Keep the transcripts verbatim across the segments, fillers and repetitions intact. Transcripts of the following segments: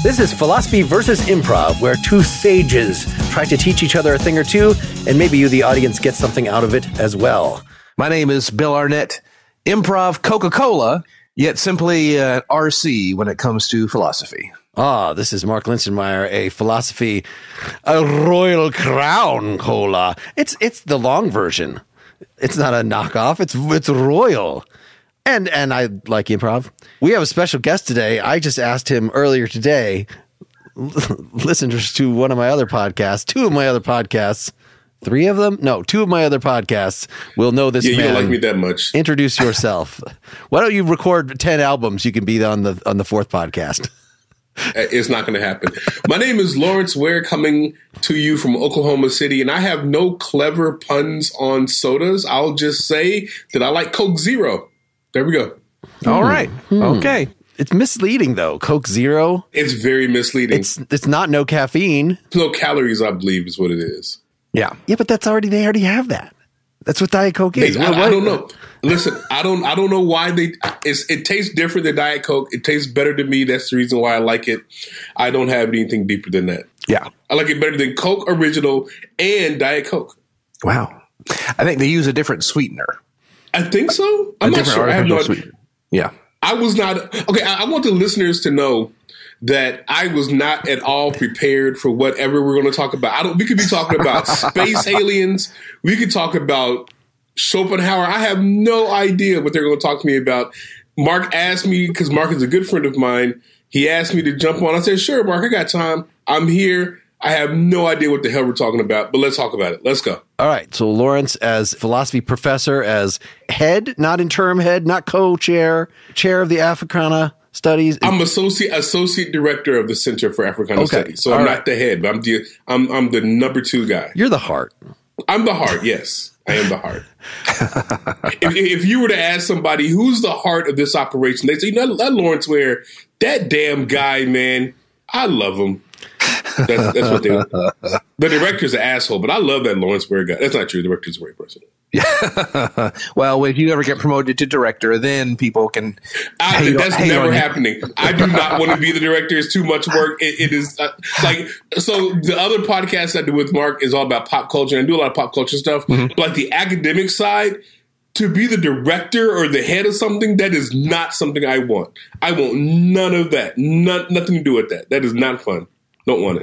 This is Philosophy versus Improv, where two sages try to teach each other a thing or two, and maybe you, the audience, get something out of it as well. My name is Bill Arnett, Improv Coca-Cola, yet simply uh, R C when it comes to philosophy. Ah, this is Mark Linsenmeyer, a philosophy, a Royal Crown Cola. It's it's the long version. It's not a knockoff. It's it's royal. And and I like improv. We have a special guest today. I just asked him earlier today, listeners to one of my other podcasts, two of my other podcasts, three of them? No, two of my other podcasts will know this yeah, man. You don't like me that much. Introduce yourself. Why don't you record ten albums? You can be on the on the fourth podcast. It's not going to happen. My name is Lawrence Ware, coming to you from Oklahoma City, and I have no clever puns on sodas. I'll just say that I like Coke Zero. There we go. All right. Hmm. Okay. It's misleading, though. Coke Zero. It's very misleading. It's it's not no caffeine. No calories, I believe, is what it is. Yeah. Yeah, but that's already they already have that. That's what Diet Coke is. They, I, I don't know. Listen, I don't. I don't know why they. It's, it tastes different than Diet Coke. It tastes better to me. That's the reason why I like it. I don't have anything deeper than that. Yeah. I like it better than Coke Original and Diet Coke. Wow. I think they use a different sweetener. I think so. I'm a not sure. I have no idea. Yeah. I was not. Okay. I, I want the listeners to know that I was not at all prepared for whatever we're going to talk about. I don't. We could be talking about space aliens. We could talk about Schopenhauer. I have no idea what they're going to talk to me about. Mark asked me, because Mark is a good friend of mine. He asked me to jump on. I said, sure, Mark, I got time. I'm here. I have no idea what the hell we're talking about, but let's talk about it. Let's go. All right. So Lawrence, as philosophy professor, as head, not interim head, not co-chair, chair of the Africana Studies. I'm associate associate director of the Center for Africana Okay. Studies. So All I'm right. not the head, but I'm the I'm I'm the number two guy. You're the heart. I'm the heart. Yes, I am the heart. if, if you were to ask somebody who's the heart of this operation, they say, "No, let Lawrence Ware, that damn guy, man. I love him." That's, that's what they. The director's an asshole, but I love that Lawrence Ware guy. That's not true. The director's a great person. Yeah. Well, if you ever get promoted to director, then people can. I, hate that's on, hate never on happening. I do not want to be the director. It's too much work. It, it is uh, like so. The other podcast I do with Mark is all about pop culture, and I do a lot of pop culture stuff. Mm-hmm. But like the academic side, to be the director or the head of something, that is not something I want. I want none of that. None, nothing to do with that. That is not fun. Don't want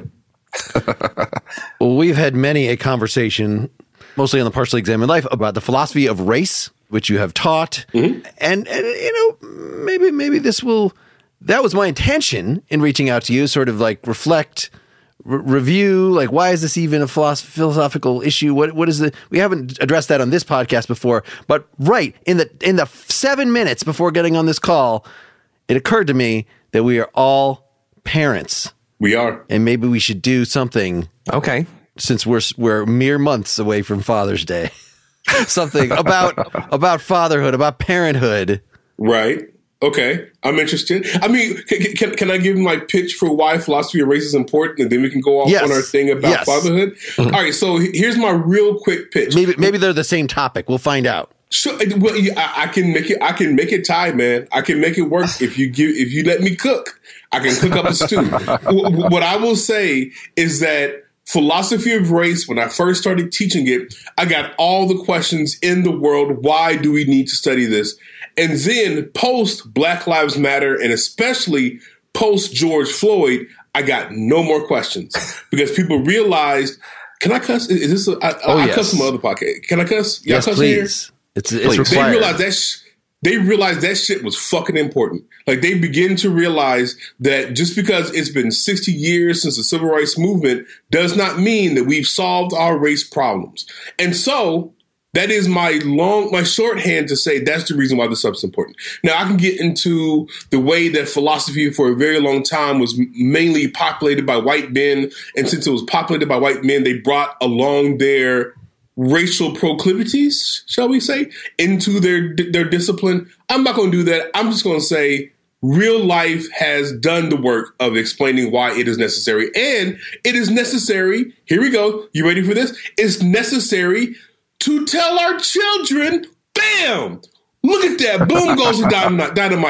it. Well, we've had many a conversation, mostly on the Partially Examined Life, about the philosophy of race, which you have taught. Mm-hmm. And, and, you know, maybe maybe this will, that was my intention in reaching out to you, sort of like reflect, re- review, like, why is this even a philosoph- philosophical issue? What What is the, we haven't addressed that on this podcast before, but right, in the in the seven minutes before getting on this call, it occurred to me that we are all parents. We are. And maybe we should do something. Okay. Since we're we're mere months away from Father's Day. Something about about fatherhood, about parenthood. Right. Okay. I'm interested. I mean, can, can, can I give my pitch for why philosophy of race is important, and then we can go off yes. on our thing about yes. fatherhood? Mm-hmm. All right. So here's my real quick pitch. Maybe maybe they're the same topic. We'll find out. Sure. Well, I, I can make it. I can make it tie, man. I can make it work if you give. If you let me cook, I can cook up a stew. What I will say is that philosophy of race, when I first started teaching it, I got all the questions in the world. Why do we need to study this? And then post Black Lives Matter, and especially post George Floyd, I got no more questions because people realized. Can I cuss? Is this? A, I, oh, I yes. cuss on my other podcast. Can I cuss? Y'all yes, cuss please. Here? It's it's required. They realized that. Sh- They realized that shit was fucking important. Like, they begin to realize that just because it's been sixty years since the civil rights movement does not mean that we've solved our race problems. And so that is my long, my shorthand to say that's the reason why this stuff is important. Now, I can get into the way that philosophy for a very long time was mainly populated by white men. And since it was populated by white men, they brought along their racial proclivities, shall we say, into their their discipline. I'm not going to do that. I'm just going to say real life has done the work of explaining why it is necessary. And it is necessary. Here we go. You ready for this? It's necessary to tell our children, bam, look at that. Boom goes the dynamite.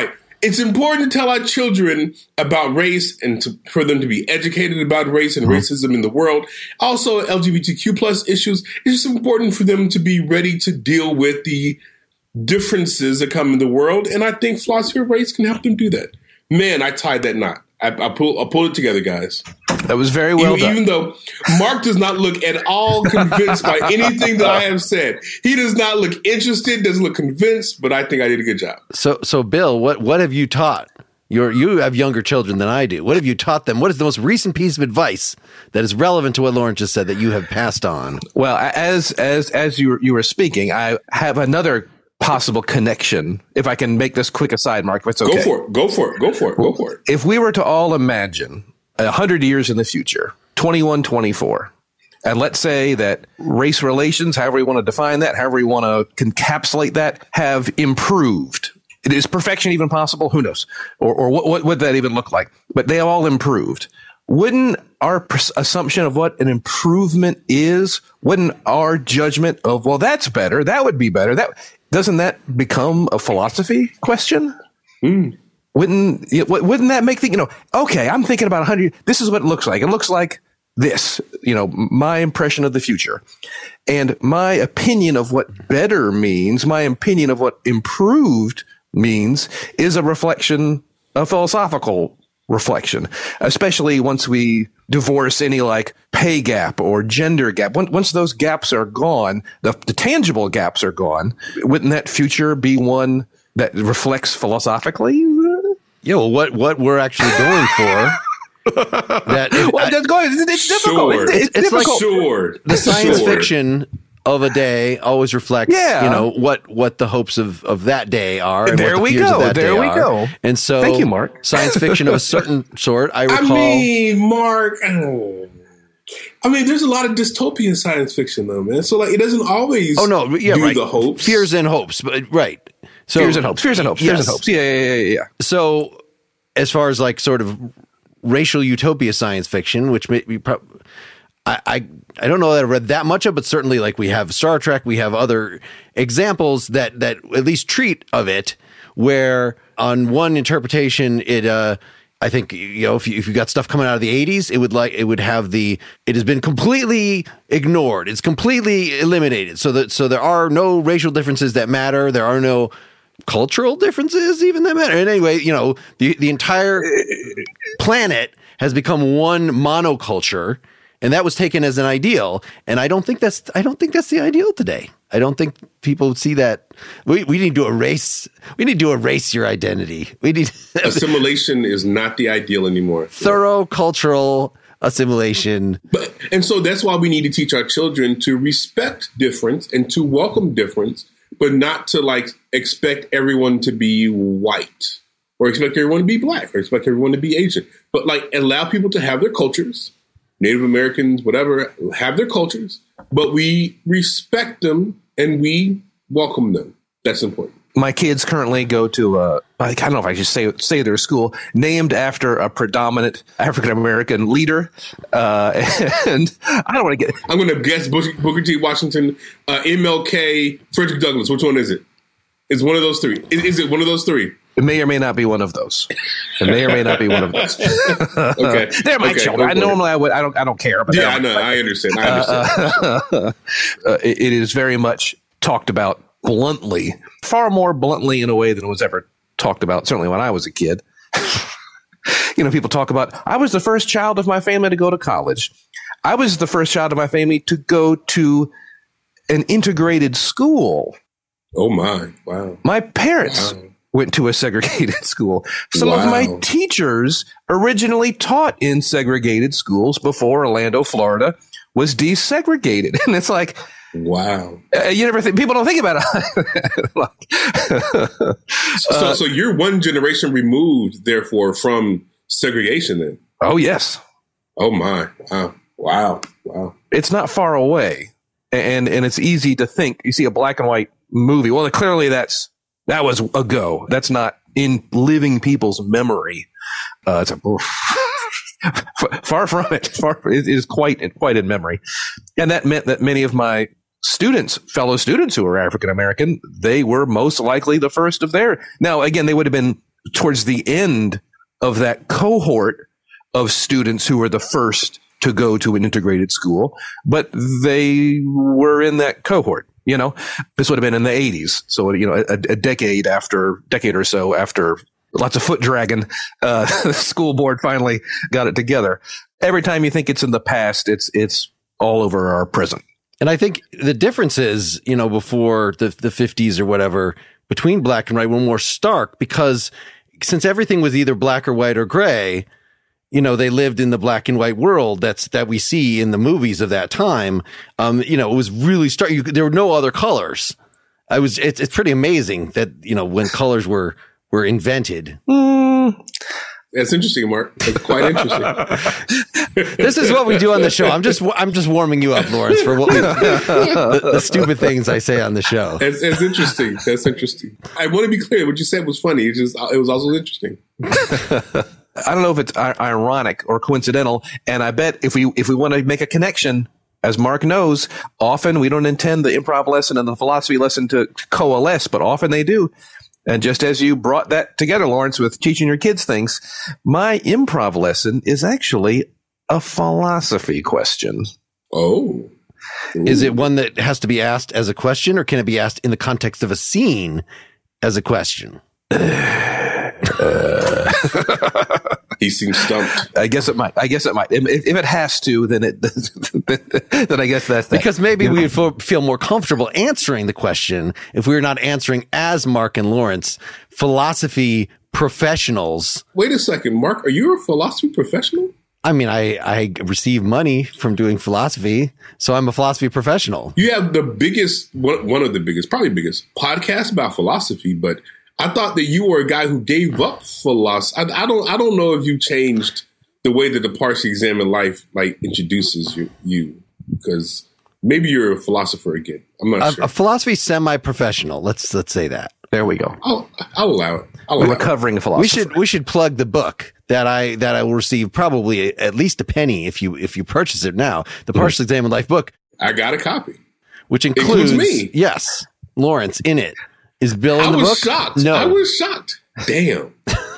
it's important to tell our children about race and to, for them to be educated about race and mm-hmm. racism in the world. Also, L G B T Q plus issues. It's just important for them to be ready to deal with the differences that come in the world. And I think philosophy of race can help them do that. Man, I tied that knot. I, I pulled I pulled it together, guys. That was very well even, done. Even though Mark does not look at all convinced by anything that I have said. He does not look interested, doesn't look convinced, but I think I did a good job. So, so Bill, what, what have you taught? You're, you have younger children than I do. What have you taught them? What is the most recent piece of advice that is relevant to what Lauren just said that you have passed on? Well, as as as you were, you were speaking, I have another possible connection. If I can make this quick aside, Mark, if it's okay. Go for it. Go for it. Go for it. Go for it. If we were to all imagine a hundred years in the future, twenty-one twenty-four, and let's say that race relations, however you want to define that, however you want to encapsulate that, have improved. Is perfection even possible? Who knows? Or, or what, what would that even look like? But they have all improved. Wouldn't our pers- assumption of what an improvement is, wouldn't our judgment of, well, that's better, that would be better, that doesn't that become a philosophy question? Mm. Wouldn't wouldn't that make the, you know, okay, I'm thinking about one hundred, this is what it looks like. It looks like this, you know, my impression of the future. And my opinion of what better means, my opinion of what improved means is a reflection, a philosophical reflection, especially once we divorce any like pay gap or gender gap. Once those gaps are gone, the, the tangible gaps are gone, wouldn't that future be one that reflects philosophically? Yeah, well, what, what we're actually going for. that it, well, that's going, it's, it's difficult. Sure. It's, it's, it's difficult. Sure. The science sure. fiction of a day always reflects, yeah. you know, what, what the hopes of, of that day are. And there what the we fears go. Of that there day we are. go. And so, thank you, Mark. Science fiction of a certain sort. I recall. I mean, Mark. Oh. I mean, there's a lot of dystopian science fiction, though, man. So, like, it doesn't always. Oh no, yeah, do right. the hopes, fears and hopes, but right. So fears and hopes, fears and hopes, yes. fears and hopes. Yeah, yeah, yeah, yeah. So, as far as like sort of racial utopia science fiction, which may be pro- I, I I don't know that I read that much of, but certainly like we have Star Trek, we have other examples that that at least treat of it, where on one interpretation it uh I think, you know, if you, if you got stuff coming out of the eighties, it would like it would have the it has been completely ignored. It's completely eliminated. So that so there are no racial differences that matter. There are no cultural differences even that matter. And anyway, you know, the the entire planet has become one monoculture, and that was taken as an ideal. And I don't think that's I don't think that's the ideal today. I don't think people see that. We we need to erase. We need to erase your identity. We need assimilation is not the ideal anymore. Thorough yeah. cultural assimilation. But and so that's why we need to teach our children to respect difference and to welcome difference, but not to like expect everyone to be white or expect everyone to be black or expect everyone to be Asian. But like allow people to have their cultures. Native Americans, whatever, have their cultures, but we respect them and we welcome them. That's important. My kids currently go to a, I don't know if I should say say their school, named after a predominant African American leader. Uh, and I don't want to get. I'm going to guess Booker, Booker T. Washington, uh, M L K, Frederick Douglass. Which one is it? It's one of those three. Is, is it one of those three? It may or may not be one of those. It may or may not be one of those. Okay, they're my okay, children. I normally I would. I don't. I don't care. But yeah, I know. I understand. I understand. Uh, uh, it, it is very much talked about bluntly, far more bluntly in a way than it was ever talked about. Certainly when I was a kid. You know, people talk about. I was the first child of my family to go to college. I was the first child of my family to go to an integrated school. Oh my! Wow. My parents. Wow. Went to a segregated school. Some wow. of my teachers originally taught in segregated schools before Orlando, Florida was desegregated. And it's like, wow. Uh, you never think, people don't think about it. like, so, uh, so you're one generation removed, therefore, from segregation then? Oh, yes. Oh my. Wow. Wow. Wow. It's not far away. And, and it's easy to think. You see a black and white movie. Well, clearly that's, That was a go. That's not in living people's memory. Uh, it's a, far from it. Far, it is quite quite in memory, and that meant that many of my students, fellow students who were African American, they were most likely the first of their. Now, again, they would have been towards the end of that cohort of students who were the first to go to an integrated school, but they were in that cohort. You know, this would have been in the eighties. So, you know, a, a decade after, decade or so after lots of foot dragging, uh, the school board finally got it together. Every time you think it's in the past, it's, it's all over our present. And I think the difference is, you know, before the, the fifties or whatever, between black and white were more stark, because since everything was either black or white or gray, you know, they lived in the black and white world that's that we see in the movies of that time. Um, you know, it was really stark. You, there were no other colors. I was. It's it's pretty amazing that, you know, when colors were were invented. Mm. That's interesting, Mark. That's quite interesting. This is what we do on the show. I'm just I'm just warming you up, Lawrence, for what we, the, the stupid things I say on the show. That's, that's interesting. That's interesting. I want to be clear. What you said was funny. It just it was also interesting. I don't know if it's ironic or coincidental, and I bet if we if we want to make a connection, as Mark knows, often we don't intend the improv lesson and the philosophy lesson to coalesce, but often they do. And just as you brought that together, Lawrence, with teaching your kids things, my improv lesson is actually a philosophy question. Oh. Ooh. Is it one that has to be asked as a question, or can it be asked in the context of a scene as a question? Uh, he seems stumped. I guess it might. I guess it might. If, if it has to, then it. Then I guess that's that. Because maybe we would feel more comfortable answering the question if we were not answering as Mark and Lawrence, philosophy professionals. Wait a second, Mark. Are you a philosophy professional? I mean, I, I receive money from doing philosophy, so I'm a philosophy professional. You have the biggest, one, one of the biggest, probably biggest podcast about philosophy, but I thought that you were a guy who gave up philosophy. I, I don't, I don't know if you changed the way that the Partially Examined Life like introduces you, you because maybe you're a philosopher again. I'm not a, sure. A philosophy semi-professional. Let's let's say that. There we go. I'll, I'll allow it. I'll a allow recovering it. philosopher. We should we should plug the book that I that I will receive probably at least a penny if you if you purchase it now. The Partially Examined Life book. I got a copy, which includes, includes me. Yes, Lawrence in it. Is Bill in I the was book? shocked. No, I was shocked. Damn,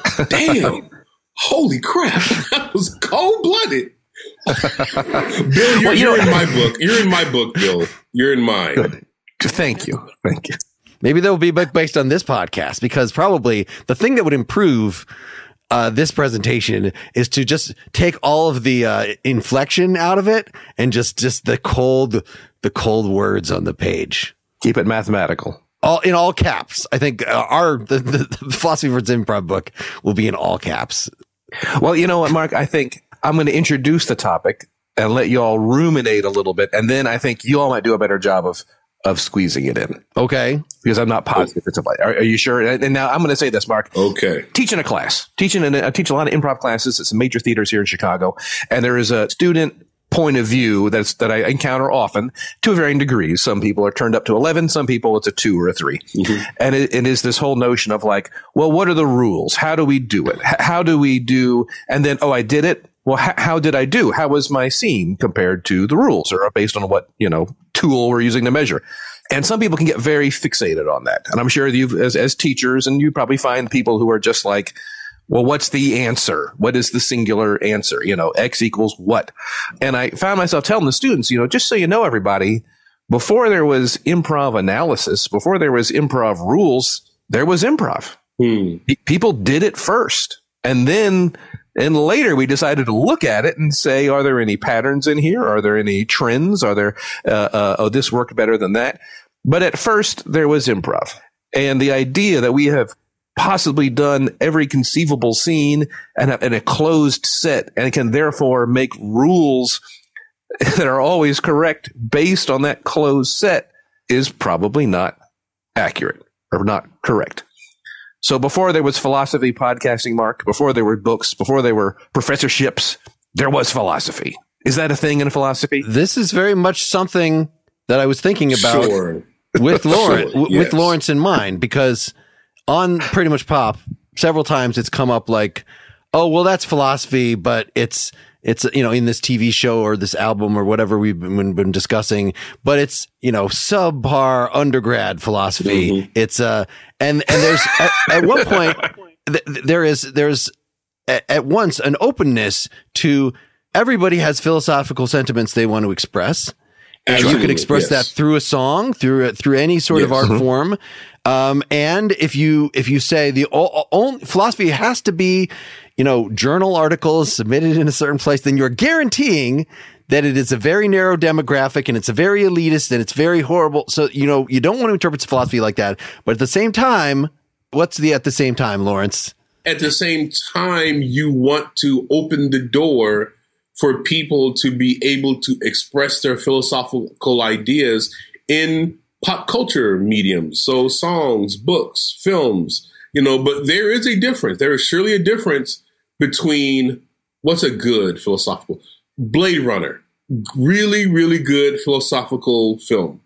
damn, holy crap! That was cold blooded. Bill, you're, Well, you you're know- in my book. You're in my book, Bill. You're in mine. Good. Thank you. Thank you. Maybe there will be a book based on this podcast, because probably the thing that would improve uh, this presentation is to just take all of the uh, inflection out of it and just just the cold the cold words on the page. Keep it mathematical. All in all caps. I think uh, our the, the, the Philosophy for Improv book will be in all caps. Well, you know what, Mark? I think I'm going to introduce the topic and let you all ruminate a little bit, and then I think you all might do a better job of of squeezing it in, Okay. because I'm not positive it's a play. Are, are you sure? And and now I'm going to say this, Mark. Okay. Teaching a class, teaching, and I teach a lot of improv classes at some major theaters here in Chicago, and there is a student point of view that's that I encounter often to varying degrees. Some people are turned up to eleven, some people it's a two or a three, Mm-hmm. and it, it is this whole notion of like, well, what are the rules? How do we do it? H- how do we do? And then, oh, I did it. Well, h- how did I do? How was my scene compared to the rules, or based on what, you know, tool we're using to measure? And some people can get very fixated on that. And I'm sure you, as, as teachers, and you probably find people who are just like, well, what's the answer? What is the singular answer? You know, X equals what? And I found myself telling the students, you know, just so you know, everybody, before there was improv analysis, before there was improv rules, there was improv. Hmm. Pe- people did it first. And then, and later we decided to look at it and say, are there any patterns in here? Are there any trends? Are there, uh, uh, oh, this worked better than that? But at first there was improv. And the idea that we have possibly done every conceivable scene and in a closed set and can therefore make rules that are always correct based on that closed set is probably not accurate or not correct. So before there was philosophy podcasting, Mark, before there were books, before there were professorships, there was philosophy. Is that a thing in philosophy? This is very much something that I was thinking about Sure. with Lawrence, Sure, w- with yes. Lawrence in mind, because on Pretty Much Pop, several times it's come up like, oh, well, that's philosophy, but it's, it's, you know, in this T V show or this album or whatever we've been, been discussing, but it's, you know, subpar undergrad philosophy. Mm-hmm. It's, uh, and, and there's, at, at one point, th- there is there's a- at once an openness to everybody has philosophical sentiments they want to express. And Absolutely, you can express yes. that through a song, through through any sort Yes. of art Mhm. form. Um, and if you if you say the o- o- philosophy has to be, you know, journal articles submitted in a certain place, then you're guaranteeing that it is a very narrow demographic and it's a very elitist and it's very horrible. So, you know, you don't want to interpret philosophy like that. But at the same time, what's the at the same time, Lawrence? At the same time, you want to open the door for people to be able to express their philosophical ideas in pop culture mediums. So songs, books, films, you know, but there is a difference. There is surely a difference between what's a good philosophical Blade Runner, really, really good philosophical film.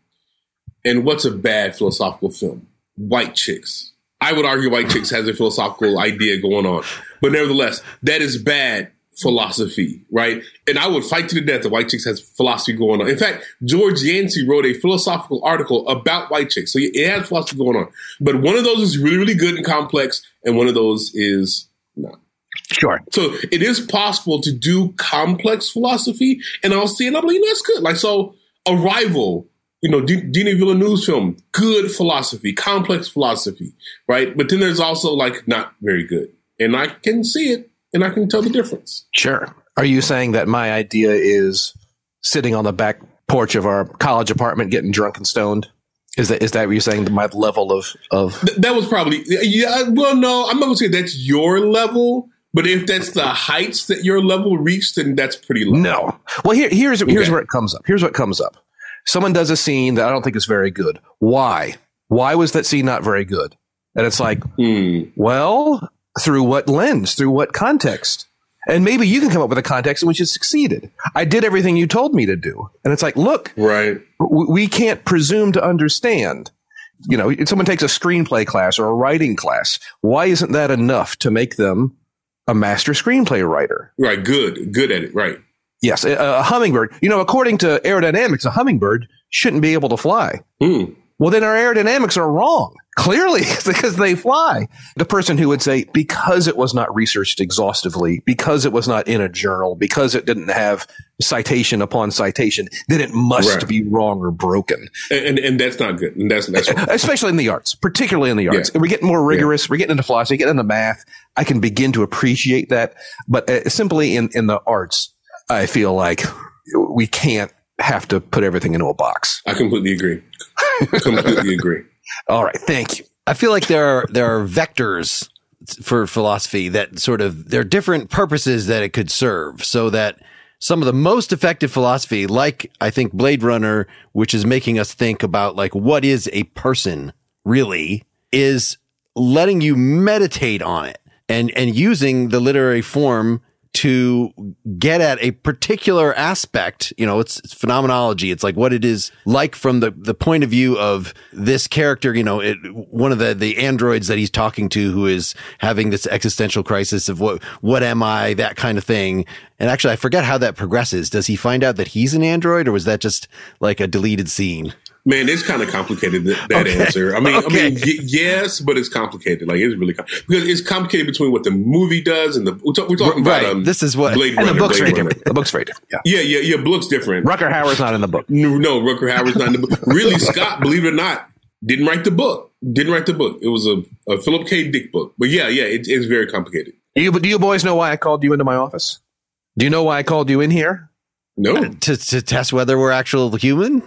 And what's a bad philosophical film? White Chicks. I would argue White Chicks has a philosophical idea going on, but nevertheless, that is bad philosophy, right? And I would fight to the death that White Chicks has philosophy going on. In fact, George Yancey wrote a philosophical article about White Chicks. So it has philosophy going on. But one of those is really, really good and complex, and one of those is not. Sure. So it is possible to do complex philosophy, and I'll see, and I'm like, you know, that's good. Like, so Arrival, you know, D- Denis Villeneuve's film, good philosophy, complex philosophy, right? But then there's also like not very good. And I can see it. And I can tell the difference. Sure. Are you saying that my idea is sitting on the back porch of our college apartment getting drunk and stoned? Is that is that what you're saying? That my level of of Th- that was probably yeah. Well, no, I'm not gonna say that's your level, but if that's the heights that your level reached, then that's pretty low. no. Well, here here's here's Okay. where it comes up. Here's what comes up. Someone does a scene that I don't think is very good. Why? Why was that scene not very good? And it's like, Hmm. well, through what lens? Through what context? And maybe you can come up with a context in which it succeeded. I did everything you told me to do. And it's like, look, Right. w- we can't presume to understand. You know, if someone takes a screenplay class or a writing class, why isn't that enough to make them a master screenplay writer? Right. Good. Good at it. Right. Yes, a, a hummingbird. You know, according to aerodynamics, a hummingbird shouldn't be able to fly. Hmm. Well, then our aerodynamics are wrong. Clearly, because they fly. The person who would say, because it was not researched exhaustively, because it was not in a journal, because it didn't have citation upon citation, then it must Right. be wrong or broken. And, and and that's not good. And that's that's wrong. Especially in the arts, particularly in the arts. Yeah. We're getting more rigorous. We're getting into philosophy, getting into math. I can begin to appreciate that. But uh, simply in, in the arts, I feel like we can't have to put everything into a box. I completely agree. completely agree. All right. Thank you. I feel like there are there are vectors for philosophy that sort of there are different purposes that it could serve, so that some of the most effective philosophy, like I think Blade Runner, which is making us think about like what is a person really, is letting you meditate on it and and using the literary form to get at a particular aspect. You know, it's, it's phenomenology. It's like what it is like from the, the point of view of this character, you know, it, one of the, the androids that he's talking to who is having this existential crisis of what, what am I, that kind of thing. And actually, I forget how that progresses. Does he find out that he's an android, or was that just like a deleted scene? Man, it's kind of complicated, that, that Okay. answer. I mean, Okay. I mean, y- yes, but it's complicated. Like, it's really com- because it's complicated between what the movie does and the we're, talk, we're talking Right. about um, This is what- Blade And Runner. the book's Blade very Runner. different. The book's very different. Yeah. Yeah, yeah, yeah. Book's different. Rucker Hauer's not in the book. No, no, Rutger Hauer's not in the book. Really, Scott, believe it or not, didn't write the book. Didn't write the book. It was a, a Philip K. Dick book. But yeah, yeah, it, it's very complicated. Do you, do you boys know why I called you into my office? Do you know why I called you in here? No, To, to test whether we're actual human?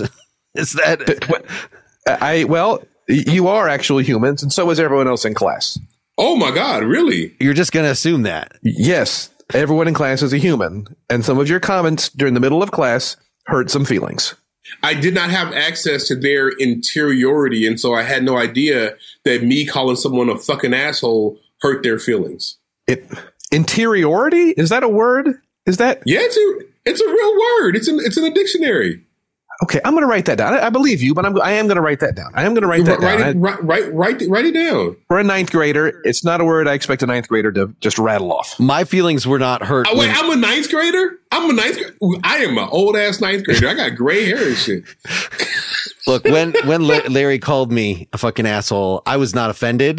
Is that? I well, you are actually humans, and so is everyone else in class. oh my God, really? You're just going to assume that. Yes, everyone in class is a human, and some of your comments during the middle of class hurt some feelings. I did not have access to their interiority, and so I had no idea that me calling someone a fucking asshole hurt their feelings. It interiority, is that a word? Is that Yeah, it's a it's a real word. It's in it's in a dictionary. okay? I'm going to write that down. I, I believe you, but I'm I am going to write that down. I am going to write that write down. it, I- write, write, write, it, write it down. For a ninth grader, it's not a word I expect a ninth grader to just rattle off. My feelings were not hurt. Oh, wait, when- I'm a ninth grader. I'm a ninth. gra- I am an old ass ninth grader. I got gray hair and shit. Look, when when La- Larry called me a fucking asshole, I was not offended.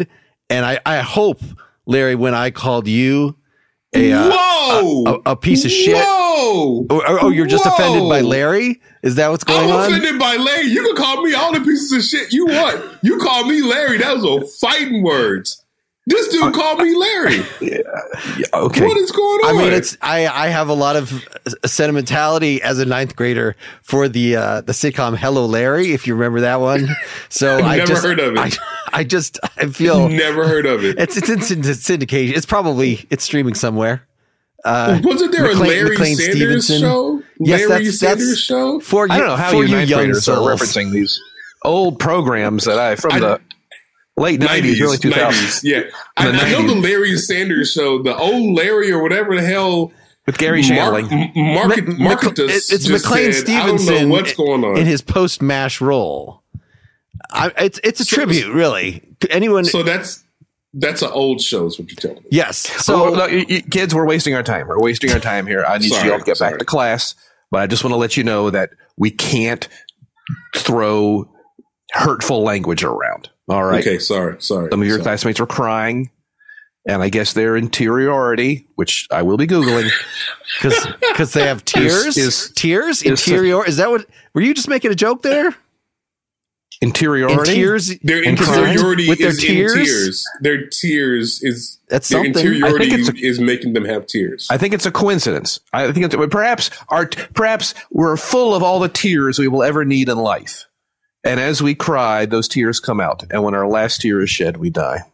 And I, I hope, Larry, when I called you a, uh, Whoa! a, a, a piece of shit. Whoa! Oh, oh, you're just Whoa! offended by Larry? Is that what's going I'm on? offended by Larry. You can call me all the pieces of shit you want. You call me Larry. That was a fighting words. This dude called me Larry. Yeah, yeah, okay. What is going on? I mean, it's I, I have a lot of sentimentality as a ninth grader for the uh, the sitcom Hello Larry, if you remember that one. So I've I never just, heard of it. I, I just I feel Never heard of it. It's it's in syndication. It's probably it's streaming somewhere. Uh, Wasn't there McLean, a Larry McLean Sanders Stevenson. show? Yes, Larry that's, Sanders that's show? for you. I don't know how for you ninth young graders souls. are referencing these old programs that I from I- the late nineties, early two thousands. Yeah. I, The I know the nineties. Larry Sanders show, the old Larry or whatever the hell. With Gary Mark, Shandling. M- Market, Mc- Marketus it's it's just McLean said, I Stevenson don't know what's going on. in his post MASH role. I, it's it's a So- tribute, really. Anyone? So that's that's an old show, is what you're telling me. yes. So, So look, you- you- kids, we're wasting our time. We're wasting our time here. I need Sorry, you all to get sorry. back to class, but I just want to let you know that we can't throw hurtful language around. All right. Okay, sorry, sorry. Some of your sorry. classmates are crying, and I guess their interiority, which I will be Googling. because because they have tears, is- tears, is- interior. Is that what? Were you just making a joke there? Interiority? Tears. Their and crying interiority with their is tears? in tears. Their tears is That's their something. interiority I think it's a- is making them have tears. I think it's a coincidence. I think it's perhaps our perhaps we're full of all the tears we will ever need in life. And as we cry, those tears come out. And when our last tear is shed, we die.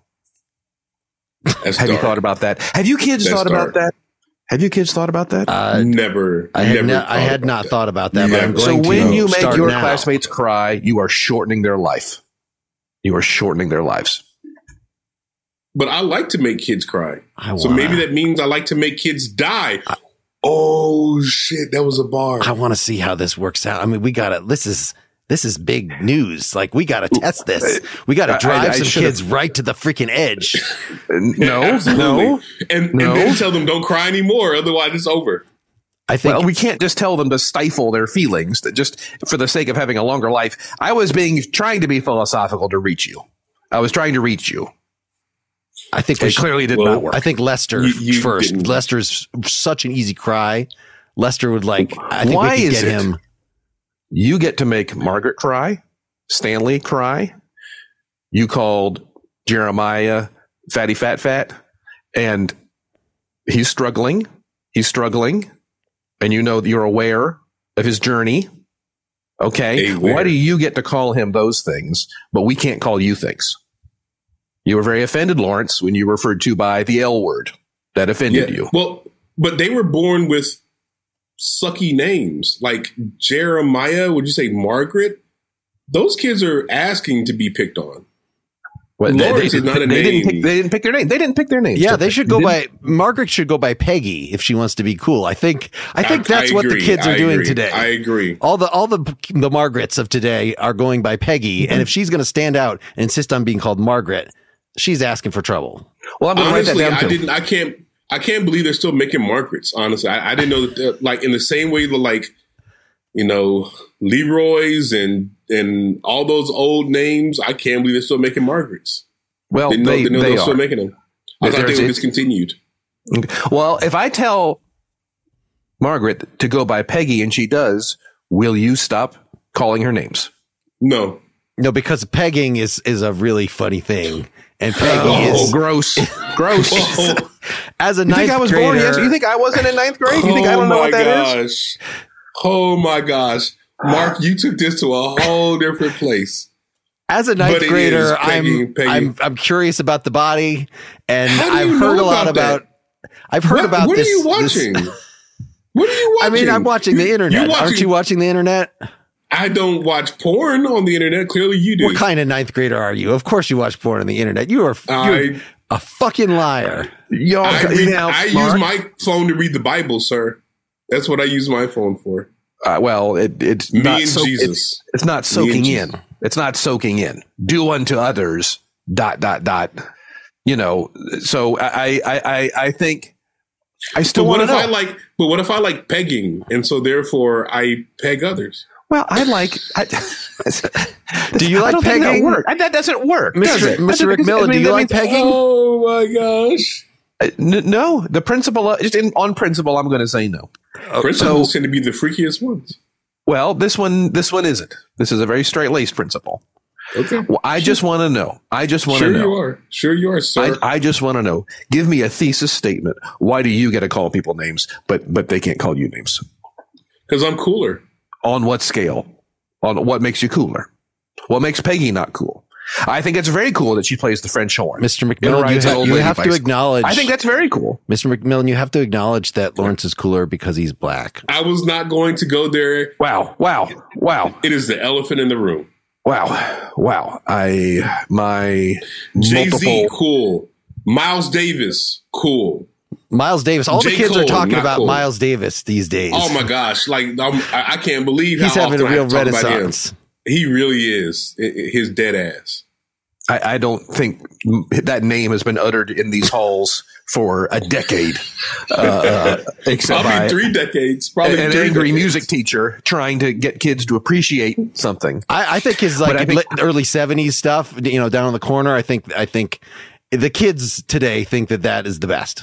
That's Have you dark. thought about that? Have you kids That's thought dark. about that? Have you kids thought about that? Uh, never. I had never ne- thought I had about not that. thought about that, but I'm Never. so going to. when you make start your now. classmates cry, you are shortening their life. You are shortening their lives. But I like to make kids cry. I So wanna- maybe that means I like to make kids die. Oh shit, that was a bar. I want to see how this works out. I mean, we gotta. This is this is big news. Like, we gotta test this. We gotta I- drive I some should've- kids right to the freaking edge. No, Absolutely. no. And, No. and then tell them don't cry anymore, otherwise it's over. I think. Well, we can't just tell them to stifle their feelings that just for the sake of having a longer life. I was being trying to be philosophical to reach you. I was trying to reach you. I think we It should, clearly did well, not work. I think Lester You- you first. didn't. Lester's such an easy cry. Lester would like. I think Why we could is get it? him. You get to make Margaret cry, Stanley cry. You called Jeremiah fatty fat fat, and he's struggling. He's struggling, and you know that you're aware of his journey. Okay, Aware. why do you get to call him those things, but we can't call you things? You were very offended, Lawrence, when you were referred to by the L word. That offended you. Well, but they were born with sucky names like Jeremiah. Would you say Margaret? Those kids are asking to be picked on. Well, Lawrence is not a they name. Didn't pick, they didn't pick their name. They didn't pick their names. Yeah, did they should go didn't- by Margaret. Should go by Peggy if she wants to be cool. I think. I think I- that's I what the agree. kids are I doing agree. today. I agree. All the all the the Margarets of today are going by Peggy, and if she's going to stand out and insist on being called Margaret, she's asking for trouble. Well, I'm going to write that Honestly, down I too. didn't. I can't. I can't believe they're still making Margarets. Honestly, I, I didn't know that. they're- Like in the same way, the like, you know, Leroy's and and all those old names. I can't believe they're still making Margarets. Well, Didn't know, they, didn't know they they were are. still making them. I thought they There's were a- discontinued. Well, if I tell Margaret to go by Peggy and she does, will you stop calling her names? No. No, because pegging is is a really funny thing, and Peggy Oh, is gross, gross. Oh, as a You ninth think I was grader. born? Yes. You think I wasn't in ninth grade? You think I don't know what that is? gosh. Oh my gosh. Mark, you took this to a whole different place. As a ninth But it grader, is Peggy, I'm Peggy. I'm I'm curious about the body, and How do I've you heard know a lot about about. I've heard what, about what this. are you this- watching? What are you watching? I mean, I'm watching the You- internet. you're watching- Aren't you watching the internet? I don't watch porn on the internet. Clearly, you do. What kind of ninth grader are you? Of course, you watch porn on the internet. You are you're I- a fucking liar. Y'all, I, read, now, I use Mark, my phone to read the Bible, sir. That's what I use my phone for. uh, well, it, it's Me not and so, Jesus. It's, it's not Me and soaking Jesus. in. It's not soaking in. Do unto others. Dot dot dot. You know. So I I I I think I still But what want if to I know. like? But what if I like pegging, and so therefore I peg others? Well, I like. I, do you like I don't pegging? Think that, work. I, that doesn't work, Mister Does it? Mister McMillan? I mean, do you like pegging? Oh my gosh! Uh, n- no, the principle. Just in, on principle, I'm going to say no. Principles so, tend to be the freakiest ones. Well, this one, this one isn't. This is a very straight laced principle. Okay. Well, I just want to know. I just want to sure know. you are. Sure you are, sir. I, I just want to know. Give me a thesis statement. Why do you get to call people names, but but they can't call you names? Because I'm cooler. On what scale? On what makes you cooler? What makes Peggy not cool? I think it's very cool that she plays the French horn. Mister McMillan, you, ha- you have to acknowledge. I think that's very cool. Mister McMillan, you have to acknowledge that Lawrence is cooler because he's black. I was not going to go there. Wow. Wow. Wow. It is the elephant in the room. Wow. Wow. I, my Jay-Z, multiple- cool. Miles Davis, cool. Miles Davis. All J. the kids Cole, are talking not about cool. Miles Davis these days. Oh my gosh. Like, I'm, I I can't believe He's how having often a I real have to talk about him. renaissance. He really is. I- I- his dead ass. I, I don't think that name has been uttered in these halls for a decade. Uh, except Probably by three decades. Probably an three angry decades. music teacher trying to get kids to appreciate something. I, I think his like I think- li- early seventies stuff, you know, down in the corner. I think I think the kids today think that that is the best.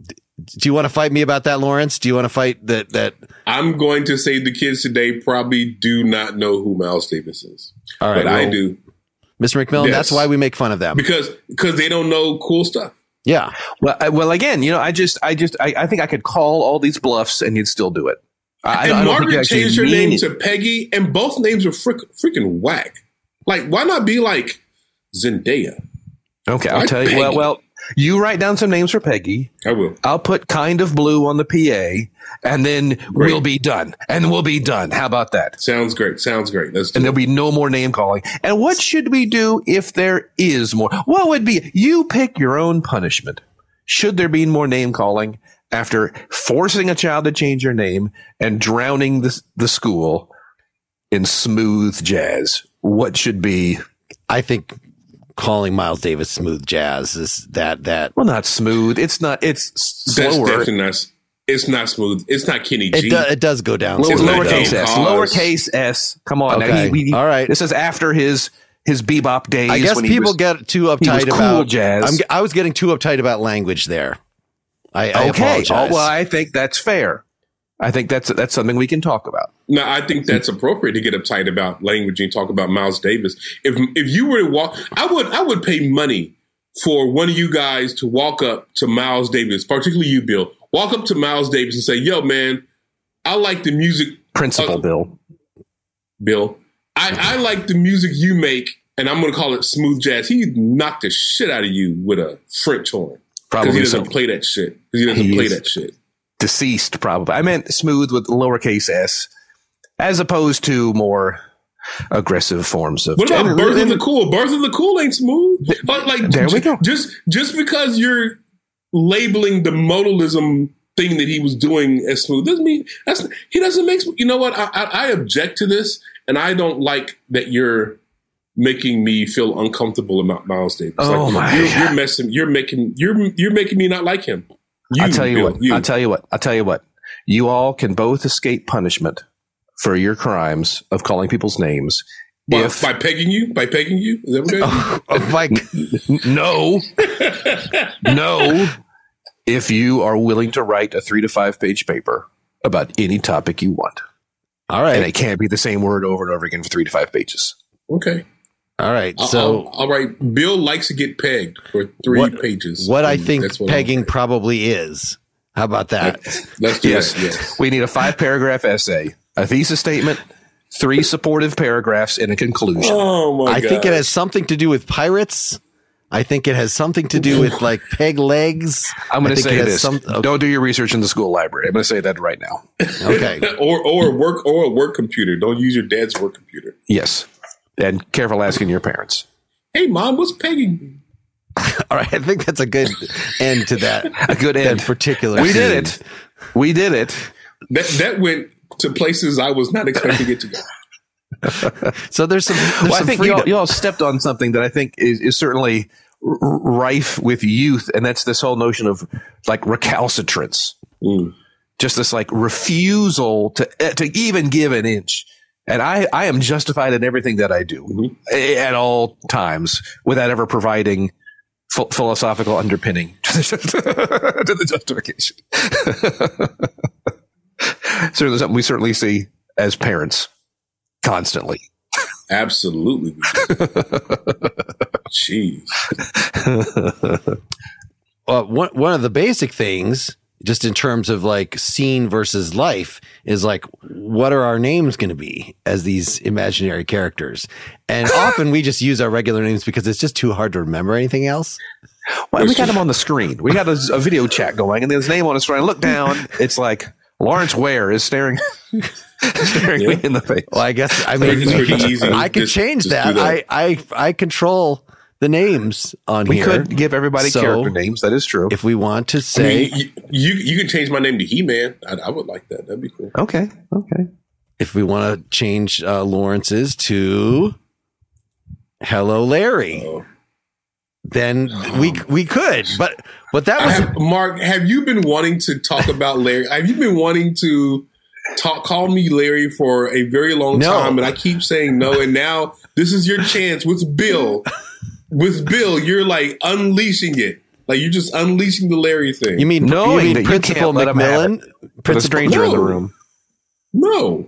Do you want to fight me about that, Lawrence? Do you want to fight that? That I'm going to say the kids today probably do not know who Miles Davis is. all right, But I well, do. Mister McMillan. Yes. That's why we make fun of them. Because because they don't know cool stuff. Yeah. Well, I, well, again, you know, I just, I just, I, I think I could call all these bluffs and you'd still do it. I, And I don't think you Margaret actually changed her mean name it. to Peggy, and both names are frick, freaking whack. Like, why not be like Zendaya? Okay, I'll Why tell you. Well, Peggy? well, you write down some names for Peggy. I will. I'll put kind of blue on the P A, and then we'll be done. And we'll be done. How about that? Sounds great. Sounds great. Let's do And it. there'll be no more name calling. And what should we do if there is more? What would be? You pick your own punishment. Should there be more name calling after forcing a child to change their name and drowning the, the school in smooth jazz? What should be? I think calling Miles Davis smooth jazz is that that Well, not smooth. It's not. It's That's slower. definitely not. It's not smooth. It's not Kenny G. it, do, it does go down. Lower, It's not lowercase Game s. Cause. Lowercase s. Come on. Now, Okay. he- we- All right. This is after his his bebop days. I guess when he people was- get too he was uptight cool about jazz. I'm, I was getting too uptight about language there. I, I Okay. apologize. Oh, well, I think that's fair. I think that's that's something we can talk about. No, I think that's appropriate to get uptight about language and talk about Miles Davis. If if you were to walk, I would I would pay money for one of you guys to walk up to Miles Davis, particularly you, Bill. Walk up to Miles Davis and say, "Yo, man, I like the music, Principal uh, Bill. Bill. I, I like the music you make, and I'm going to call it smooth jazz." He knocked the shit out of you with a French horn because Probably he doesn't so. play that shit. Because he doesn't He play is- that shit. Deceased, probably. I meant smooth with lowercase s, as opposed to more aggressive forms of. What about and- Birth of and- the Cool? Birth of the Cool ain't smooth. But like, There we j- go. Just just because you're labeling the modalism thing that he was doing as smooth doesn't mean that's he doesn't make. You know what? I, I, I object to this, and I don't like that you're making me feel uncomfortable about Miles Davis. Oh, like, my you're, God. you're messing. You're making. You're you're making me not like him. You, I'll tell you Bill, what. you. I'll tell you what. I'll tell you what. You all can both escape punishment for your crimes of calling people's names. By, if by pegging you, by pegging you, is that what that is? Oh, my no, no, if you are willing to write a three to five page paper about any topic you want, all right, and it can't be the same word over and over again for three to five pages. Okay. all right. I'll- So I'll- all right. Bill likes to get pegged for three What- pages. what I And think that's what pegging I'll- probably is. How about that? Let's do Yes, that. Yes. we need a five paragraph essay, a thesis statement, three supportive paragraphs, and a conclusion. Oh my I god! think it has something to do with pirates. I think it has something to do with like peg legs. I'm going I to think say it has this: some- okay. don't do your research in the school library. I'm going to say that right now. Okay. or or a work or a work computer. Don't use your dad's work computer. Yes, and careful asking your parents. Hey, mom, what's pegging? All right. I think that's a good end to that. A good end. That particular. We did scene. it. We did it. That that went to places I was not expecting it to go. So there's some. There's Well, I some think freedom. y'all, y'all stepped on something that I think is, is certainly r- r- rife with youth, and that's this whole notion of like recalcitrance, Mm. just this like refusal to uh, to even give an inch And I, I am justified in everything that I do mm-hmm. at all times without ever providing ph- philosophical underpinning to the, to the justification. Certainly something we certainly see as parents constantly. Absolutely. Jeez. Well, one, one of the basic things, just in terms of like scene versus life, is like, what are our names going to be as these imaginary characters? And often we just use our regular names because it's just too hard to remember anything else. Well, we got him on the screen. We got a, a video chat going, and there's his name on the screen. I look down. It's like Lawrence Ware is staring, staring yeah. me in the face. Well, I guess I mean it's pretty easy. I could just, change just that. that. I, I I control the names on we here. We could give everybody so character names. That is true. If we want to say, I mean, you, you you can change my name to He-Man. I, I would like that. That'd be cool. Okay. Okay. If we want to change uh, Lawrence's to Hello Larry, oh. then oh. we we could. But but that was have, Mark. Have you been wanting to talk about Larry? Have you been wanting to talk call me Larry for a very long no. time? And I keep saying no. And now this is your chance with Bill. With Bill, you're like unleashing it. Like you're just unleashing the Larry thing. You mean, no, you mean Principal McMillan? Principal stranger no. in the room. No.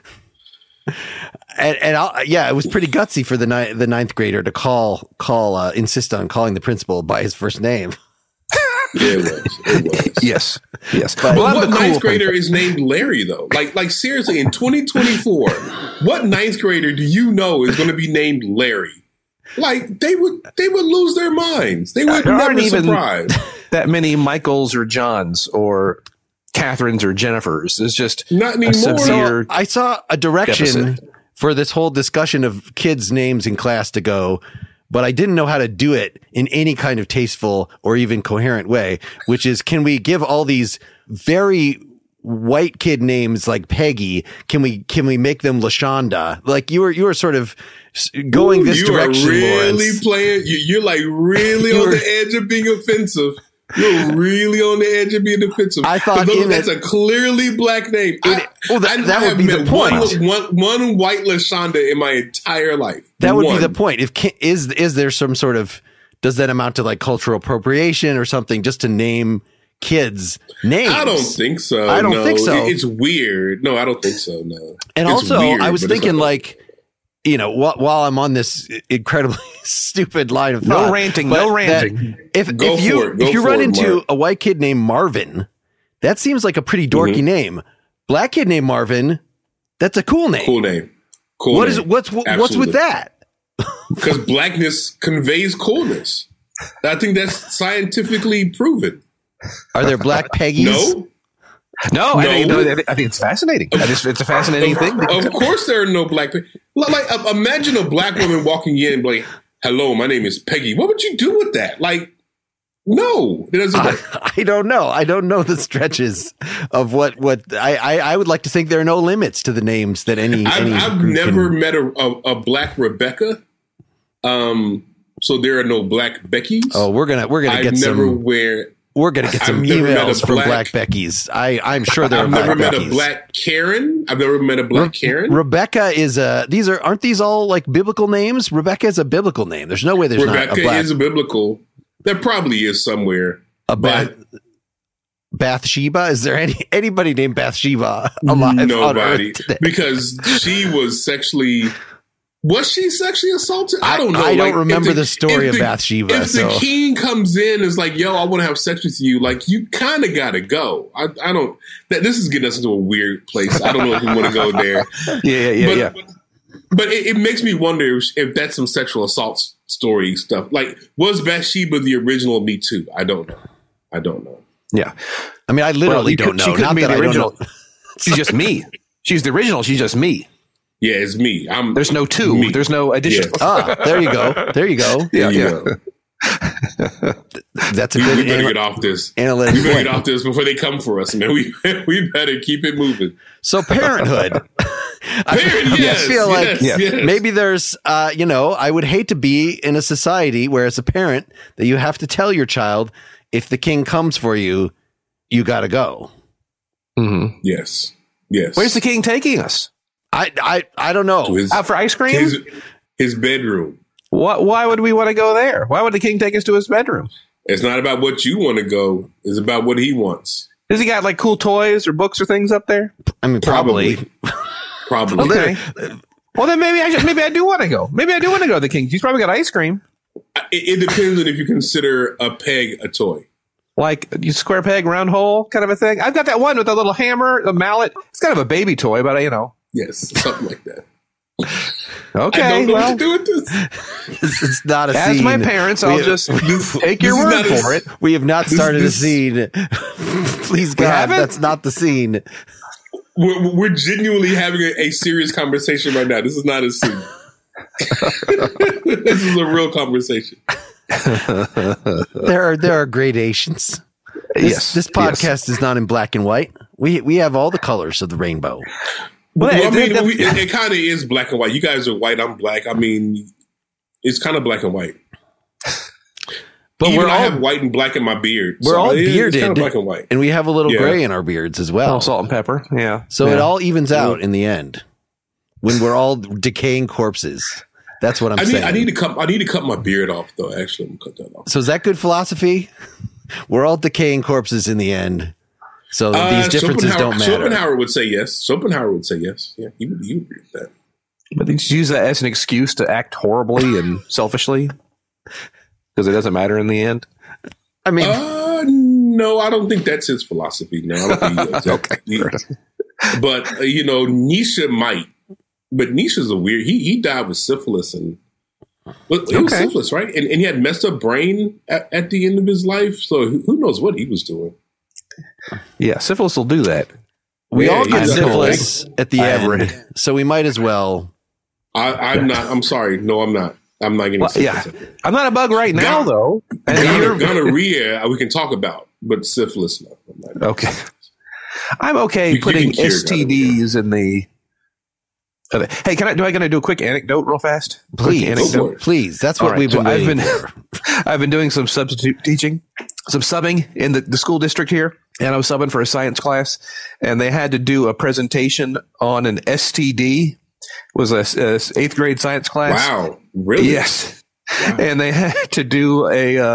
And, and I'll, yeah, it was pretty gutsy for the ni- the ninth grader to call call uh, insist on calling the principal by his first name. Yeah, it was. It was. Yes, yes. But well, what ninth cool grader thing. is named Larry though? Like, like seriously, in twenty twenty-four, what ninth grader do you know is going to be named Larry? Like they would, they would lose their minds. They would there never aren't even surprise. That many Michaels or Johns or Catherines or Jennifers. It's just not anymore. So I saw a direction deficit. for this whole discussion of kids' names in class to go, but I didn't know how to do it in any kind of tasteful or even coherent way, which is, can we give all these very white kid names like Peggy, can we can we make them LaShonda? Like you were you were sort of going Ooh, this you direction. You are really Lawrence. playing. You, you're like really you on were, the edge of being offensive. You're really on the edge of being offensive. I thought those, that's it, a clearly black name. It, I, well, that, I, that I would be the point. One, one, one white LaShonda in my entire life. That would one. be the point. If is is there some sort of, does that amount to like cultural appropriation or something, just to name kids names? I don't think so. I don't no. think so. It's weird. No, I don't think so. No. And it's also, weird, I was thinking like, like, you know, while, while I'm on this incredibly stupid line of thought, no ranting, no ranting. If Go if you it, if you for run it, into Mark. a white kid named Marvin, that seems like a pretty dorky mm-hmm. name. Black kid named Marvin, that's a cool name. Cool name. Cool. What name. is what's Absolutely. what's with that? Because blackness conveys coolness. I think that's scientifically proven. Are there black Peggies? No. No, No. I, think, no, I think it's fascinating. I just, it's a fascinating of, thing. Of course, there are no black. Pe- like, uh, imagine a black woman walking in, and be like, "Hello, my name is Peggy." What would you do with that? Like, no, it doesn't. I, I don't know. I don't know the stretches of what what I, I, I would like to think there are no limits to the names that any. I've, any I've group never can, met a, a, a black Rebecca. Um, so there are no black Beckys. Oh, we're gonna we're gonna I've get never some. wear. We're gonna get some I've never met a emails from black- black Beckys. I I'm sure there are I've black never met Beckys. a black Karen. I've never met a black Re- Karen. Rebecca is a. These are aren't these all like biblical names? Rebecca is a biblical name. There's no way there's Rebecca not a black. is a biblical. There probably is somewhere. A Bath, Bathsheba? Is there any anybody named Bathsheba alive? Nobody, on Earth today? because she was sexually. Was she sexually assaulted? I don't know. I, I don't like, remember the, the story if of the, Bathsheba. If so. the king comes in and is like, "Yo, I want to have sex with you," like you kind of got to go. I, I don't. That this is getting us into a weird place. I don't know if we want to go there. Yeah, yeah, yeah. But, yeah. but it, it makes me wonder if, if that's some sexual assault story stuff. Like, was Bathsheba the original Me Too? I don't know. I don't know. Yeah. I mean, I literally well, don't could, know. She couldn't Not be that the I don't original. know. She's just me. She's the original. She's just me. Yeah, it's me. I'm. There's no two. Me. There's no addition. Yes. Ah, there you go. There you go. Yeah, There you yeah. go. That's a We, good we better ana- get off this. analytic We better point. get off this before they come for us, man. We we better keep it moving. So Parenthood. I, Parent, I yes, feel like yes, yes. maybe there's, uh, you know, I would hate to be in a society where as a parent that you have to tell your child, if the king comes for you, you got to go. Mm-hmm. Yes, yes. Where's the king taking us? I I I don't know. His, Out for ice cream? His, his bedroom. What? Why would we want to go there? Why would the king take us to his bedroom? It's not about what you want to go. It's about what he wants. Has he got like cool toys or books or things up there? I mean, probably. Probably. Probably. Okay. Well, then maybe I should, maybe I do want to go. Maybe I do want to go to the king. He's probably got ice cream. It, it depends on if you consider a peg a toy. Like you square peg, round hole kind of a thing. I've got that one with a little hammer, a mallet. It's kind of a baby toy, but you know. Yes, something like that. Okay, I don't know well, what to do with this. It's, it's not a as scene. my parents, I'll We- just this- take your this is word not a- for it. We have not This- started this- a scene. Please, God, haven't? that's not the scene. We're, we're genuinely having a, a serious conversation right now. This is not a scene. This is a real conversation. There are there are gradations. This, Yes, this yes. podcast is not in black and white. We we have all the colors of the rainbow. Well, Well, I mean, it- we, it, it kind of is black and white. You guys are white. I'm black. I mean, it's kind of black and white. But Even we're I all have white and black in my beard. we're so all it is- bearded, It's kind of black and white. and we have a little Yeah. gray in our beards as Oh, well. salt and pepper. Yeah. So yeah. it all evens out in the end when we're all decaying corpses. That's what I'm I need. saying. I need to cut. I need to cut my beard off, though. Actually, I'm gonna cut that off. So is that good philosophy? We're all decaying corpses in the end. So Uh, these differences Schopenhauer- don't matter. Schopenhauer would say yes. Schopenhauer would say yes. Yeah, he would, he would agree with that. But they just use that as an excuse to act horribly and selfishly because it doesn't matter in the end. I mean, Uh, no, I don't think that's his philosophy. No, I don't think he does that. Okay, He- fair enough. but uh, you know, Nietzsche might. But Nietzsche's a weird. He he died with syphilis and well, it was Okay. syphilis, right? And and he had messed up brain at, at the end of his life. So who, who knows what he was doing? Yeah, syphilis will do that. we Yeah, all get he's a- syphilis at the I have end, read. so we might as well. I, I'm not. I'm sorry. No, I'm not. I'm not getting Well, syphilis. yeah, I'm not a bug right now Gon- though. And Gonorrhea, you're- gonorrhea we can talk about, but syphilis, no. I'm not. okay, I'm okay You- you putting can cure S T Ds in the. uh, Hey, can I do? I gonna do a quick anecdote real fast? Quick Please, Go anecdote. for it. please. That's All what right, we've so been I've waiting been for. I've been doing some substitute teaching, some subbing in the, the school district here, and I was subbing for a science class, and they had to do a presentation on an S T D. It was a, a eighth grade science class. Wow, really? Yes, and they had to do a. Uh,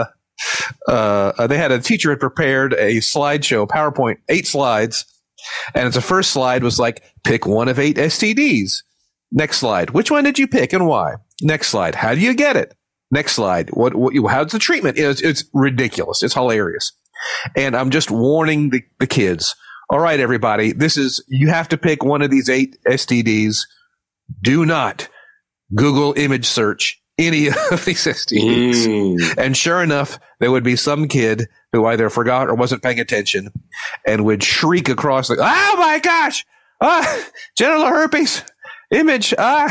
uh, they had a teacher had prepared a slideshow, PowerPoint, eight slides, and the first slide was like pick one of eight S T Ds. Next slide, which one did you pick and why? Next slide, how do you get it? Next slide, what? what how's the treatment? It's, it's ridiculous. It's hilarious, and I'm just warning the, the kids. All right, everybody, this is you have to pick one of these eight S T Ds. Do not Google image search any of these S T Ds. Mm. And sure enough, there would be some kid who either forgot or wasn't paying attention and would shriek across the, oh my gosh, ah, genital herpes, image, ah.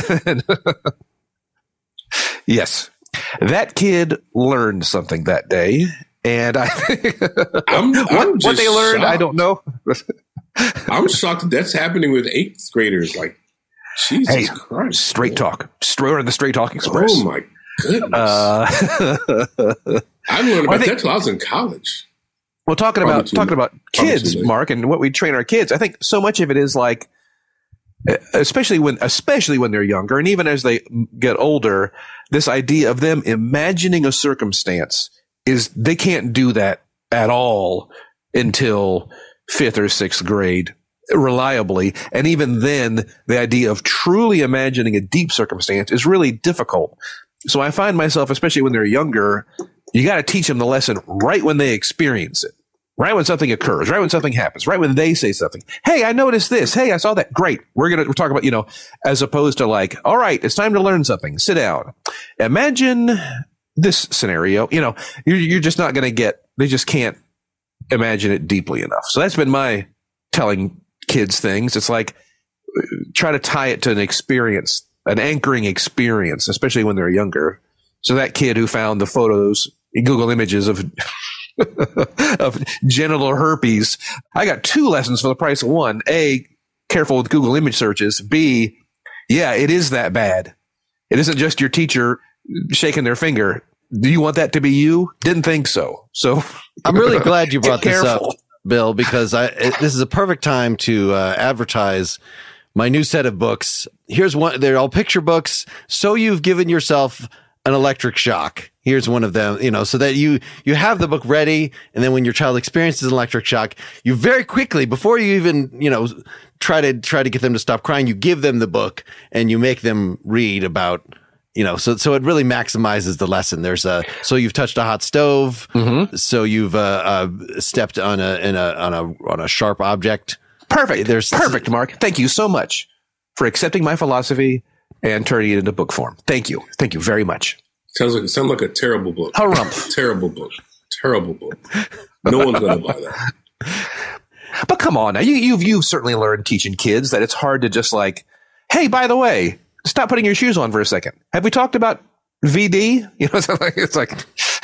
Yes, that kid learned something that day. And I I'm, I'm what, what just they learned, I shocked. don't know. I'm shocked that that's happening with eighth graders. Like, Jesus Hey, Christ. Straight talk, straight on the Straight Talk Express. Oh my goodness. Uh, I learned I about think- that till I was in college. well, talking Probably about too- talking about probably kids, too late. Mark, and what we train our kids. I think so much of it is like, especially when especially when they're younger, and even as they get older, this idea of them imagining a circumstance is they can't do that at all until fifth or sixth grade reliably. And even then, the idea of truly imagining a deep circumstance is really difficult. So I find myself, especially when they're younger, you got to teach them the lesson right when they experience it, right when something occurs, right when something happens, right when they say something. Hey, I noticed this. Hey, I saw that. Great. We're going to talk about, you know, as opposed to like, all right, it's time to learn something. Sit down. Imagine this scenario. You know, you're, you're just not going to get, they just can't imagine it deeply enough. So that's been my telling kids things. It's like, try to tie it to an experience, an anchoring experience, especially when they're younger. So that kid who found the photos, Google images of of genital herpes, I got two lessons for the price of one. A, careful with Google image searches. B, yeah, it is that bad. It isn't just your teacher shaking their finger. Do you want that to be you? Didn't think so. So I'm really glad you brought Get this up, careful. Bill, because I it, this is a perfect time to uh, advertise my new set of books. Here's one. They're all picture books. So you've given yourself an electric shock. Here's one of them, you know, so that you, you have the book ready. And then when your child experiences an electric shock, you very quickly, before you even, you know, try to try to get them to stop crying, you give them the book and you make them read about, you know, so, so it really maximizes the lesson. There's a, so you've touched a hot stove. Mm-hmm. So you've, uh, uh, stepped on a, in a, on a, on a sharp object. Perfect. There's perfect, Mark. Thank you so much for accepting my philosophy and turning it into book form. Thank you. Thank you very much. Sounds like sounds like a terrible book. Harumph. Terrible book. Terrible book. No one's going to buy that. But come on now, you, you've you've certainly learned teaching kids that it's hard to just like, hey, by the way, stop putting your shoes on for a second. Have we talked about V D? You know, it's like.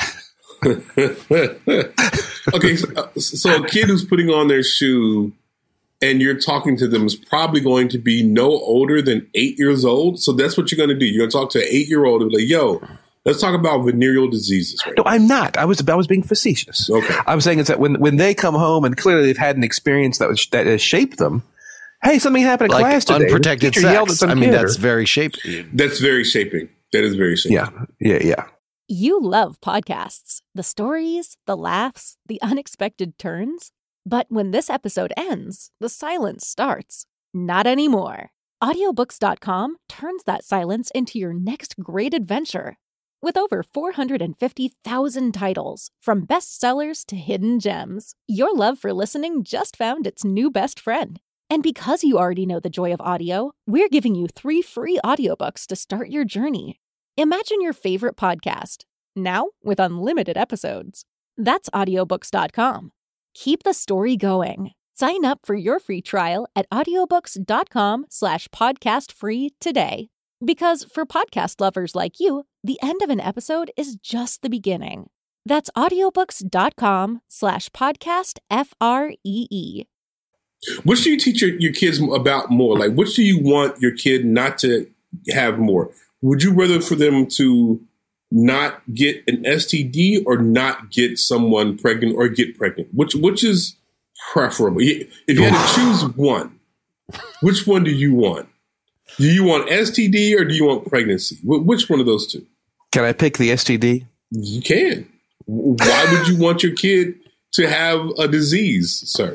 Okay, so, so a kid who's putting on their shoe and you're talking to them is probably going to be no older than eight years old. So that's what you're going to do. You're going to talk to an eight-year-old and be like, yo, let's talk about venereal diseases. Right no, I'm not. I was I was being facetious. Okay. I'm saying it's that when, when they come home and clearly they've had an experience that was, that has shaped them. Hey, something happened in like class today. Unprotected sex. I mean, kid, that's or, very shaping. That's very shaping. That is very shaping. Yeah, yeah, yeah. You love podcasts. The stories, the laughs, the unexpected turns. But when this episode ends, the silence starts. Not anymore. audiobooks dot com turns that silence into your next great adventure. With over four hundred fifty thousand titles, from bestsellers to hidden gems, your love for listening just found its new best friend. And because you already know the joy of audio, we're giving you three free audiobooks to start your journey. Imagine your favorite podcast, now with unlimited episodes. That's audiobooks dot com. Keep the story going. Sign up for your free trial at audiobooks dot com slash podcast free today. Because for podcast lovers like you, the end of an episode is just the beginning. That's audiobooks dot com slash podcast F R E E. Which do you teach your, your kids about more? Like, which do you want your kid not to have more? Would you rather for them to not get an S T D or not get someone pregnant or get pregnant? Which which is preferable? If you had to choose one, which one do you want? Do you want S T D or do you want pregnancy? Which one of those two? Can I pick the S T D? You can. Why would you want your kid to have a disease, sir?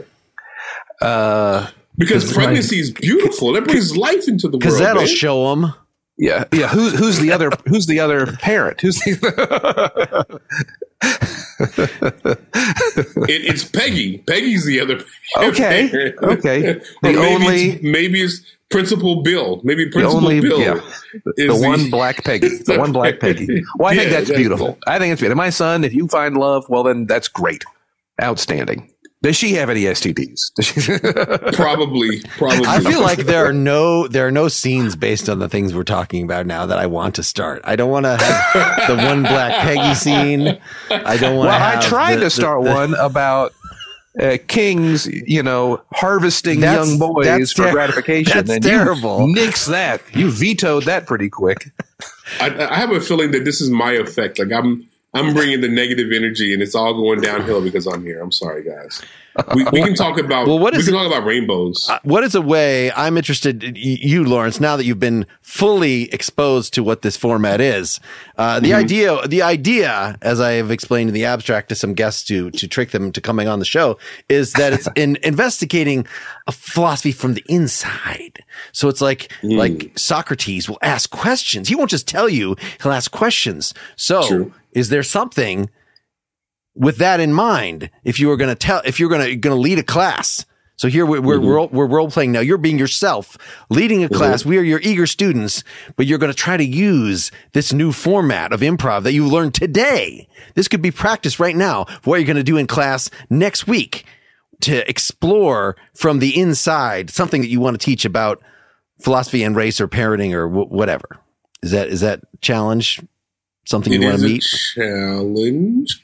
Uh, because pregnancy my, is beautiful. That brings life into the world. Because that'll man. show them. Yeah, yeah. Who's who's the other? Who's the other parent? Who's the? it, it's Peggy. Peggy's the other. Okay. Parent. Okay. The maybe only it's, maybe it's Principal Bill. Maybe Principal only, Bill. Yeah. The, the one black Peggy. The one black Peggy. Well, I yeah, think that's beautiful. Exactly. I think it's beautiful. My son, if you find love, well, then that's great. Outstanding. Does she have any S T Ds? Does she? Probably, probably. I feel like there are no there are no scenes based on the things we're talking about now that I want to start. I don't want to have the one black Peggy scene. I don't want. Well, to have I tried the, to start the, the, one about uh, kings, you know, harvesting young boys for ter- That's gratification. and terrible. You nix that. You vetoed that pretty quick. I, I have a feeling that this is my effect. Like I'm. I'm bringing the negative energy, and it's all going downhill because I'm here. I'm sorry, guys. We, we can talk about well, what is we can it, talk about rainbows. Uh, what is a way? I'm interested. You, Lawrence, now that you've been fully exposed to what this format is, uh, the mm-hmm. idea, the idea, as I have explained in the abstract to some guests to to trick them to coming on the show, is that it's in investigating a philosophy from the inside. So it's like mm. like Socrates will ask questions. He won't just tell you; he'll ask questions. So. True. Is there something with that in mind? If you were going to tell, if you're going to going to lead a class, so here we're we're, mm-hmm. we're we're role playing now. You're being yourself, leading a class. Mm-hmm. We are your eager students, but you're going to try to use this new format of improv that you learned today. This could be practice right now for what you're going to do in class next week to explore from the inside something that you want to teach about philosophy and race or parenting or w- whatever. Is that is that challenge? Something you want to meet? Challenge.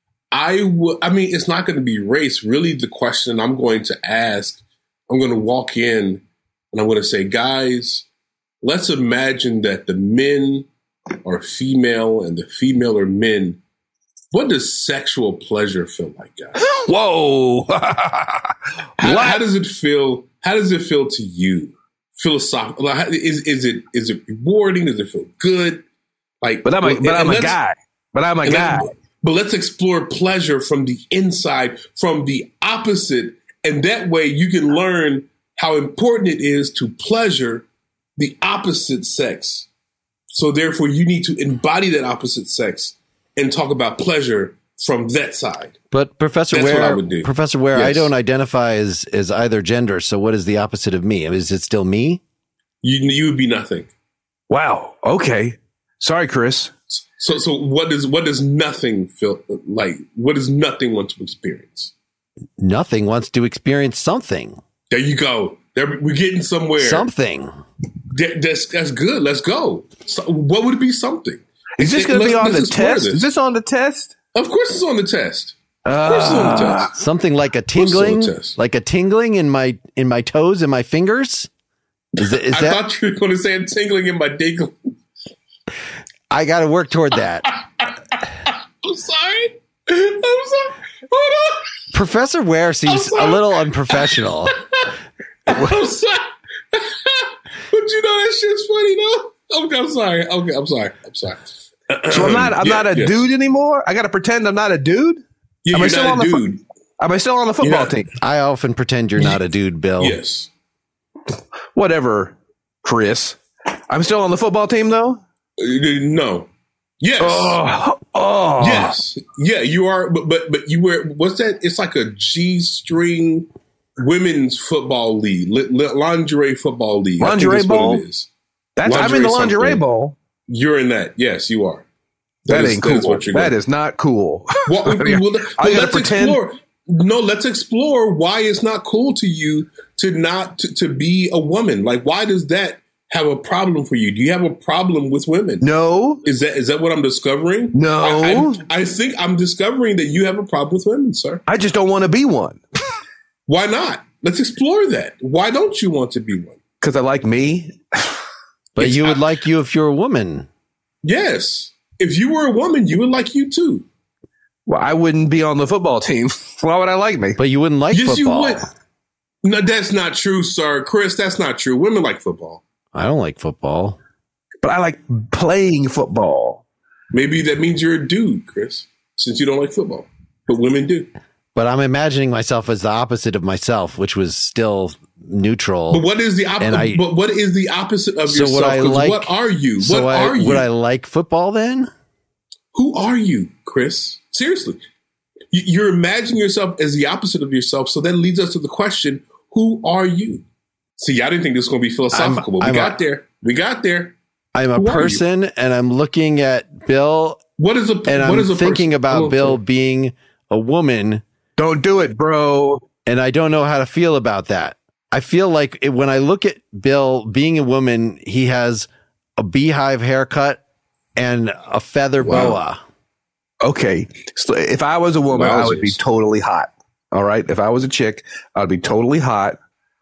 I would. I mean, it's not going to be race. Really, the question I'm going to ask, I'm going to walk in and I'm going to say, guys, let's imagine that the men are female and the female are men. What does sexual pleasure feel like, guys? Whoa! how, how does it feel? How does it feel to you? philosophical? Like, is is it is it rewarding? Does it feel good? Like, but I'm a, well, but I'm a guy. But I'm a guy. Then, but let's explore pleasure from the inside, from the opposite, and that way you can learn how important it is to pleasure the opposite sex. So therefore, you need to embody that opposite sex and talk about pleasure from that side. But Professor That's Ware, what I would do. Professor Ware, Yes. I don't identify as, as either gender. So what is the opposite of me? Is it still me? You you would be nothing. Wow. Okay. Sorry, Chris. So so what does what does nothing feel like? What does nothing want to experience? Nothing wants to experience something. There you go. There, we're getting somewhere. Something. That, that's that's good. Let's go. So what would it be? Something. Is this It- going to be let's- on the let's explore test? this. Is this on the test? Of course, it's on the test. Of Uh, course, it's on the test. Something like a course it's on tingling, the test. like a tingling in my in my toes and my fingers. Is, it, is I that? thought you were going to say tingling in my dinkle. I got to work toward that. I'm sorry. I'm sorry. Hold on. Professor Ware seems sorry. a little unprofessional. I'm sorry. But you know that shit's funny though. Okay, I'm sorry. Okay, I'm sorry. I'm sorry. So I'm not. I'm Yeah, not a yes. dude anymore. I got to pretend I'm not a dude. Yeah, Am I you're still not on a the fo- dude. Am I still on the football not- team? I often pretend you're not a dude, Bill. Yes. Whatever, Chris. I'm still on the football team though. Uh, No. Yes. Oh, oh. Yes. Yeah, you are. But but but you wear what's that? It's like a G-string women's football league, li- li- lingerie football league. I think Lingerie that's what bowl? it is. That's I'm in Lingerie the lingerie something. bowl. You're in that. Yes, you are. That, is- ain't that is cool. what you're That doing. is not cool. Well, I mean, well, I well, gotta let's pretend- explore. No, let's explore why it's not cool to you to not to, to be a woman. Like, why does that have a problem for you? Do you have a problem with women? No, Is that is that what I'm discovering? No. I, I, I think I'm discovering that you have a problem with women, sir. I just don't want to be one Why not? Let's explore that. Why don't you want to be one? because I like me. But It's- you would I- like you if you're a woman. Yes. If you were a woman, you would like you too. Well, I wouldn't be on the football team. Why would I like me? But you wouldn't like yes, football. you would. No, that's not true, sir. Chris, that's not true. Women like football. I don't like football. But I like playing football. Maybe that means you're a dude, Chris, since you don't like football. But women do. But I'm imagining myself as the opposite of myself, which was still neutral. But what is the And I- opposite? But what is the opposite of So yourself? would I 'Cause like- what are you? so what I, are you? would I like football then? Who are you, Chris? Seriously. You- You're imagining yourself as the opposite of yourself. So that leads us to the question, who are you? See, I didn't think this was going to be philosophical, I'm- but we I'm got a- there. We got there. I'm a Who are you? person and I'm looking at Bill What is a and what I'm is a thinking person? about Oh, Bill okay. being a woman, Don't do it, bro. and I don't know how to feel about that. I feel like it, when I look at Bill being a woman, he has a beehive haircut and a feather Wow. boa. Okay. So if I was a woman, I would be Wowzers. totally hot. All right. If I was a chick, I'd be totally hot,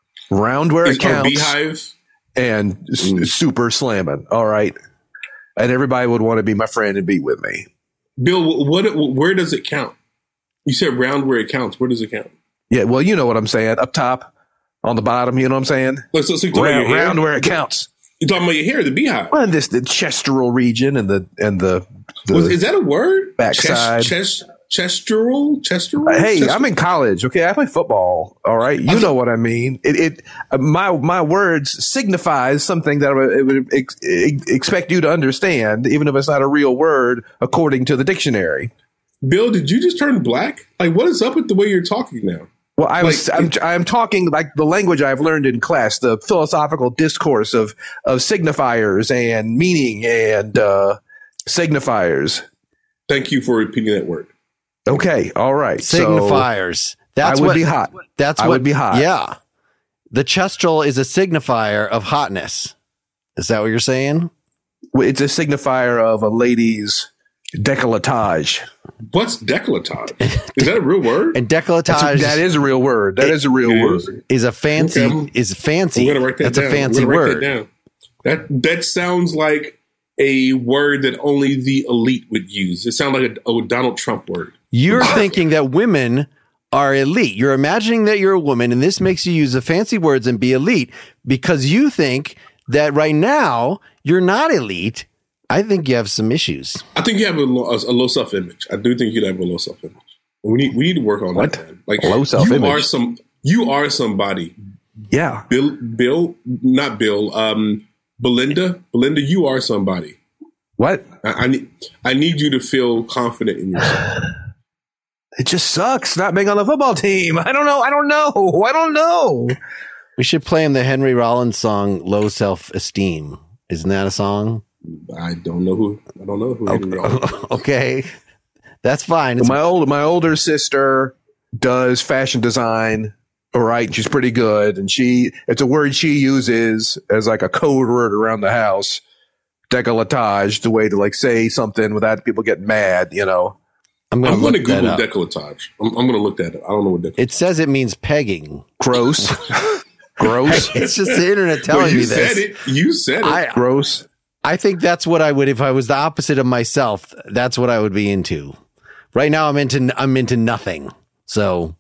round where Is it our counts, beehive? and s- Mm. super slamming. All right. And everybody would want to be my friend and be with me. Bill, what, where does it count? You said round where it counts. Where does it count? Yeah. Well, you know what I'm saying. Up top, on the bottom. You know what I'm saying? Like, so, so you're talking about Round, your hair? round where it counts. You're talking about your hair, the beehive. Well, this the chestural region and the and the. the Was, is that a word? Backside. Chest, chest, chestural? Chestural? Hey, Chest- I'm in college. Okay, I play football. All right, you Okay. know what I mean. It, it uh, my my words signifies something that I would, it would ex- ex- expect you to understand, even if it's not a real word according to the dictionary. Bill, did you just turn black? Like, what is up with the way you're talking now? Well, I'm Like, I'm I'm talking like the language I've learned in class, the philosophical discourse of of signifiers and meaning and uh, signifiers. Thank you for repeating that word. Okay, all right. So Signifiers. That's I would what, be hot. That's I what, would be hot. Yeah. The chestral is a signifier of hotness. Is that what you're saying? It's a signifier of a lady's décolletage. What's décolletage? Is that a real word? And That's décolletage a, that is a real word. That It is a real It word. is. is a fancy Okay, I'm- is fancy. I'm gonna write that That's down. a fancy I'm gonna write word. That, down. that that sounds like a word that only the elite would use. It sounds like a, a Donald Trump word. You're thinking that women are elite. You're imagining that you're a woman, and this makes you use the fancy words and be elite because you think that right now you're not elite. I think you have some issues. I think you have a low, a low self-image. I do think you have a low self-image. We need we need to work on what? that, man. Like low self-image. You are some. You are somebody. Yeah. Bill. Bill. Not Bill. Um. Belinda. Belinda. You are somebody. What? I, I need. I need you to feel confident in yourself. It just sucks not being on the football team. I don't know. I don't know. I don't know. We should play him the Henry Rollins song "Low Self-Esteem." Isn't that a song? I don't know who. I don't know who. Okay, okay. That's fine. Well, my old my older sister does fashion design. All right, she's pretty good, and she it's a word she uses as like a code word around the house. Décolletage, the way to like say something without people getting mad. You know. I'm going to Google décolletage. I'm, I'm going to look that up. I don't know what décolletage. It says it means pegging. Gross. Gross. It's just the internet telling well, you me this. Said it. You said it. I, Gross. I think that's what I would if I was the opposite of myself. That's what I would be into. Right now, I'm into I'm into nothing. So,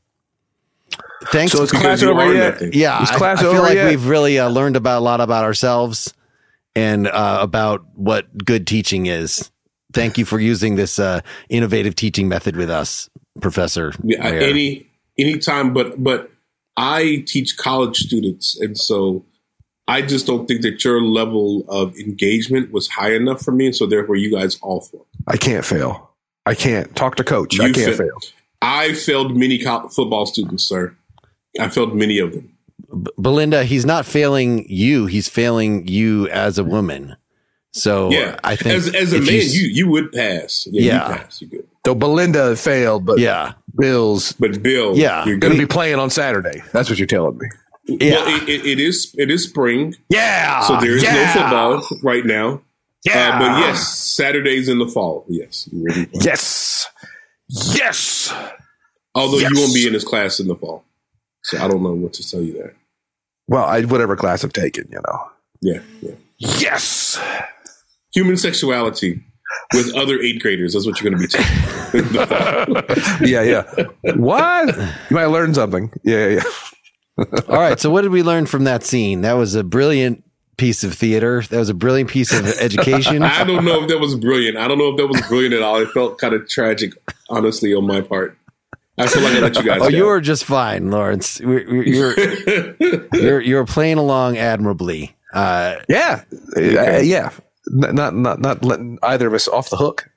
thanks. So it's class over yet? Nothing. Yeah, it's I, class I feel over like yet? we've really uh, learned about a lot about ourselves and uh, about what good teaching is. Thank you for using this uh, innovative teaching method with us, Professor. Yeah, Mayer. any anytime, but but I teach college students, and so. I just don't think that your level of engagement was high enough for me. And so therefore you guys all failed. I can't fail. I can't talk to coach. You I can't fa- fail. I failed many co- football students, sir. I failed many of them. B- Belinda, he's not failing you. He's failing you as a woman. So yeah, I think as, as a man, you, you you would pass. Yeah, yeah. you pass. You good. So Belinda failed, but yeah, Bill's but Bill, yeah, you're going to be playing on Saturday. That's what you're telling me. Yeah, well, it, it, it is. It is spring. Yeah. So there is yeah. no football right now. Yeah. Uh, but yes, Saturdays in the fall. Yes. Really yes. Yes. Although yes. you won't be in this class in the fall, so I don't know what to tell you there. Well, I, whatever class I've taken, you know. Yeah. Yeah. Yes. Human sexuality with other eighth graders. That's what you're going to be taking. in the fall. yeah. Yeah. What? You might learn something. Yeah. Yeah. All right. So what did we learn from that scene? That was a brilliant piece of theater. That was a brilliant piece of education. I don't know if that was brilliant. I don't know if that was brilliant at all. It felt kind of tragic, honestly, on my part. I feel like I let you guys Oh, go. you were just fine, Lawrence. You're you're, you're, you're playing along admirably. Uh, yeah. Okay. Uh, yeah. Not, not, not, not letting either of us off the hook.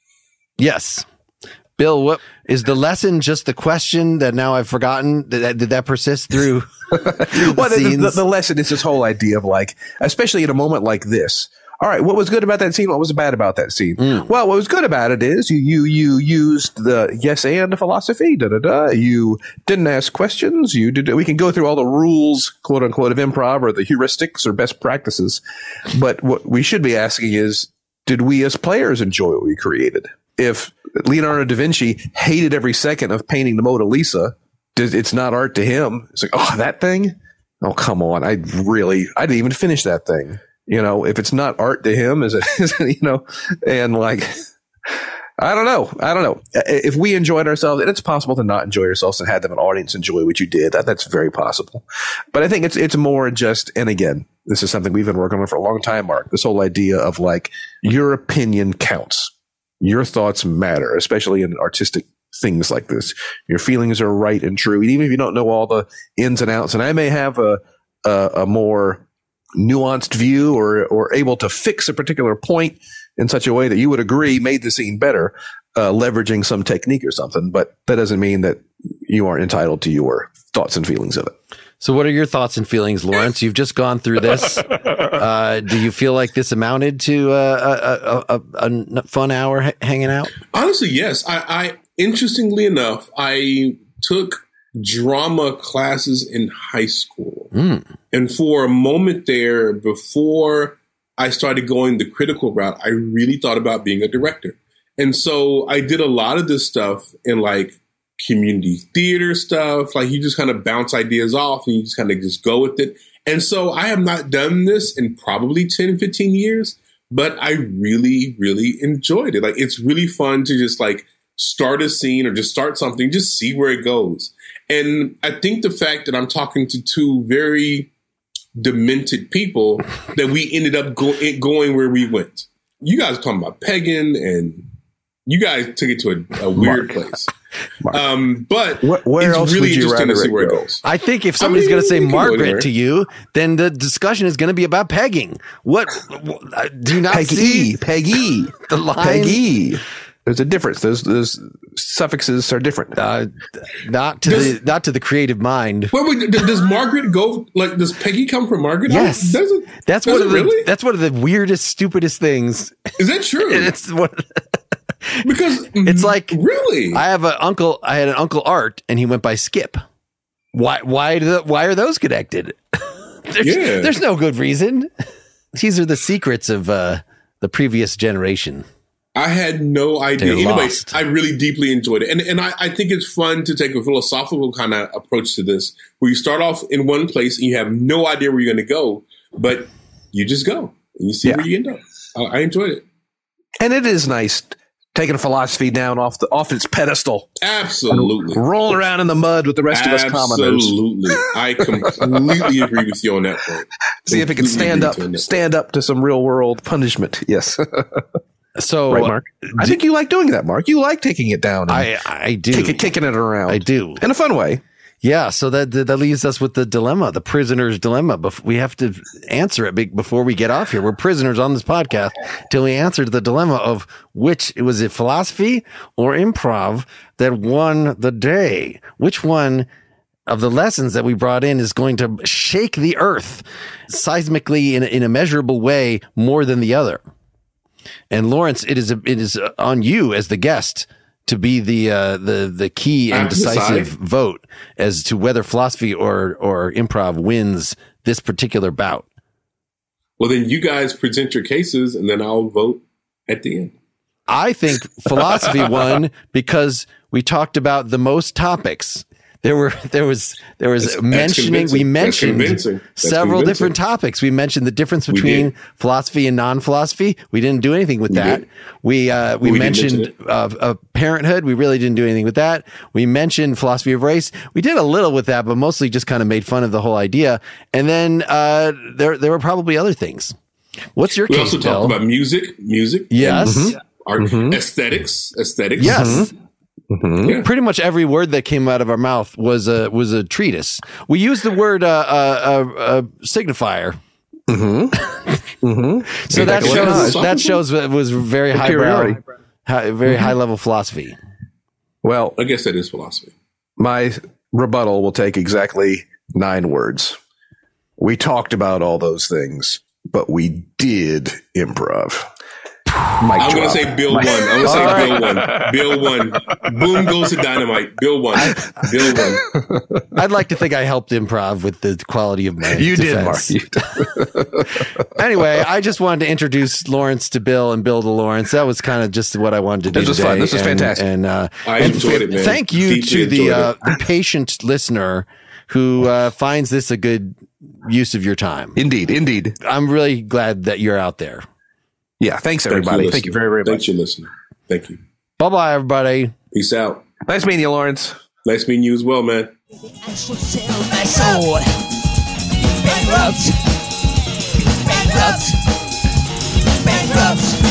Yes. Bill, what is the lesson? Just the question that now I've forgotten? Did that, did that persist through, through the well, scenes? The, the, the lesson is this whole idea of like, especially in a moment like this. All right, what was good about that scene? What was bad about that scene? Mm. Well, what was good about it is you you you used the yes and philosophy. Da da da. You didn't ask questions. You did. We can go through all the rules, quote unquote, of improv or the heuristics or best practices. But what we should be asking is, did we as players enjoy what we created? If Leonardo da Vinci hated every second of painting the Mona Lisa, it's not art to him. It's like, oh, that thing? Oh, come on. I really, I didn't even finish that thing. You know, if it's not art to him, is it, is it, you know, and like, I don't know. I don't know. If we enjoyed ourselves, and it's possible to not enjoy yourselves and have an audience enjoy what you did. That, that's very possible. But I think it's, it's more just, and again, this is something we've been working on for a long time, Mark, this whole idea of like, your opinion counts. Your thoughts matter, especially in artistic things like this. Your feelings are right and true. And even if you don't know all the ins and outs, and I may have a, a, a more nuanced view or, or able to fix a particular point in such a way that you would agree made the scene better, uh, leveraging some technique or something. But that doesn't mean that you aren't entitled to your thoughts and feelings of it. So what are your thoughts and feelings, Lawrence? You've just gone through this. Uh, do you feel like this amounted to uh, a, a, a, a fun hour h- hanging out? Honestly, yes. I, I interestingly enough, I took drama classes in high school. Mm. And for a moment there, before I started going the critical route, I really thought about being a director. And so I did a lot of this stuff in like community theater stuff. Like you just kind of bounce ideas off and you just kind of just go with it. And so I have not done this in probably ten, fifteen years, but I really, really enjoyed it. Like it's really fun to just like start a scene or just start something, just see where it goes. And I think the fact that I'm talking to two very demented people that we ended up go- going where we went. You guys are talking about pegging, and you guys took it to a, a weird Mark. place. Mark. Um, but where, where it's else really would you interesting to see where go? it goes. I think if somebody's I mean, going to say Margaret to you, then the discussion is going to be about pegging. What, what do you not Peggy, see? Peggy, the line? Peggy. There's a difference. Those those suffixes are different. Uh, not to does, the not to the creative mind. Wait, wait, does Margaret go like? Does Peggy come from Margaret? Yes, does it, that's does one it of the really? that's one of the weirdest, stupidest things. Is that true? It's one. Because it's like really, I have an uncle. I had an uncle Art, and he went by Skip. Why? Why? Do the, why are those connected? there's, yeah, there's no good reason. These are the secrets of uh, the previous generation. I had no idea. They're anyway, lost. I really deeply enjoyed it. And and I, I think it's fun to take a philosophical kind of approach to this, where you start off in one place and you have no idea where you're going to go, but you just go and you see yeah. where you end up. I, I enjoyed it. And it is nice taking philosophy down off the off its pedestal. Absolutely. Roll around in the mud with the rest Absolutely. of us commoners. Absolutely. I completely agree with you on that point. See if it can stand up, stand up to some real world punishment. Yes. So, right, Mark. I think you like doing that, Mark. You like taking it down. I, I do. Kick it, kicking it around. I do. In a fun way. Yeah. So that, that leaves us with the dilemma, the prisoner's dilemma. We have to answer it before we get off here. We're prisoners on this podcast till we answer the dilemma of which, was it philosophy or improv that won the day? Which one of the lessons that we brought in is going to shake the earth seismically in, in a measurable way more than the other? And Lawrence, it is a, it is on you as the guest to be the uh, the the key and decisive vote as to whether philosophy or or improv wins this particular bout. Well, then you guys present your cases, and then I'll vote at the end. I think philosophy won because we talked about the most topics. There were there was there was that's, mentioning that's we mentioned that's that's several convincing. different topics. We mentioned the difference between philosophy and non-philosophy. We didn't do anything with we that. Did. We uh, we, we mentioned uh, uh, parenthood. We really didn't do anything with that. We mentioned philosophy of race. We did a little with that, but mostly just kind of made fun of the whole idea. And then uh, there there were probably other things. What's your we case, also Bill? talked about music, music, yes, and, mm-hmm. art, mm-hmm. aesthetics, aesthetics, yes. Mm-hmm. Mm-hmm. Yeah. Pretty much every word that came out of our mouth was a was a treatise. We used the word uh, uh, uh, signifier. Mm-hmm. mm-hmm. So that shows that shows it was very highbrow, high, very mm-hmm. high level philosophy. Well, I guess that is philosophy. My rebuttal will take exactly nine words. We talked about all those things, but we did improv. Mic I'm going to drop. say Bill Mic- won. I'm going to say right. Bill won. Bill won. Boom goes to dynamite. Bill won. Bill won. I'd like to think I helped improv with the quality of my You defense. did, Mark. You did. Anyway, I just wanted to introduce Lawrence to Bill and Bill to Lawrence. That was kind of just what I wanted to do This was today. fun. This was and, fantastic. And uh, I and enjoyed it, man. Thank you Deeply to the, uh, enjoyed the patient listener who uh, finds this a good use of your time. Indeed, indeed. I'm really glad that you're out there. Yeah, thanks everybody. Thank you, Thank you very, very much. Thanks for listening. Thank you. Bye-bye, everybody. Peace out. Nice meeting you, Lawrence. Nice meeting you as well, man. I should sell my soul. Bankrupt. Bankrupt. Bankrupt.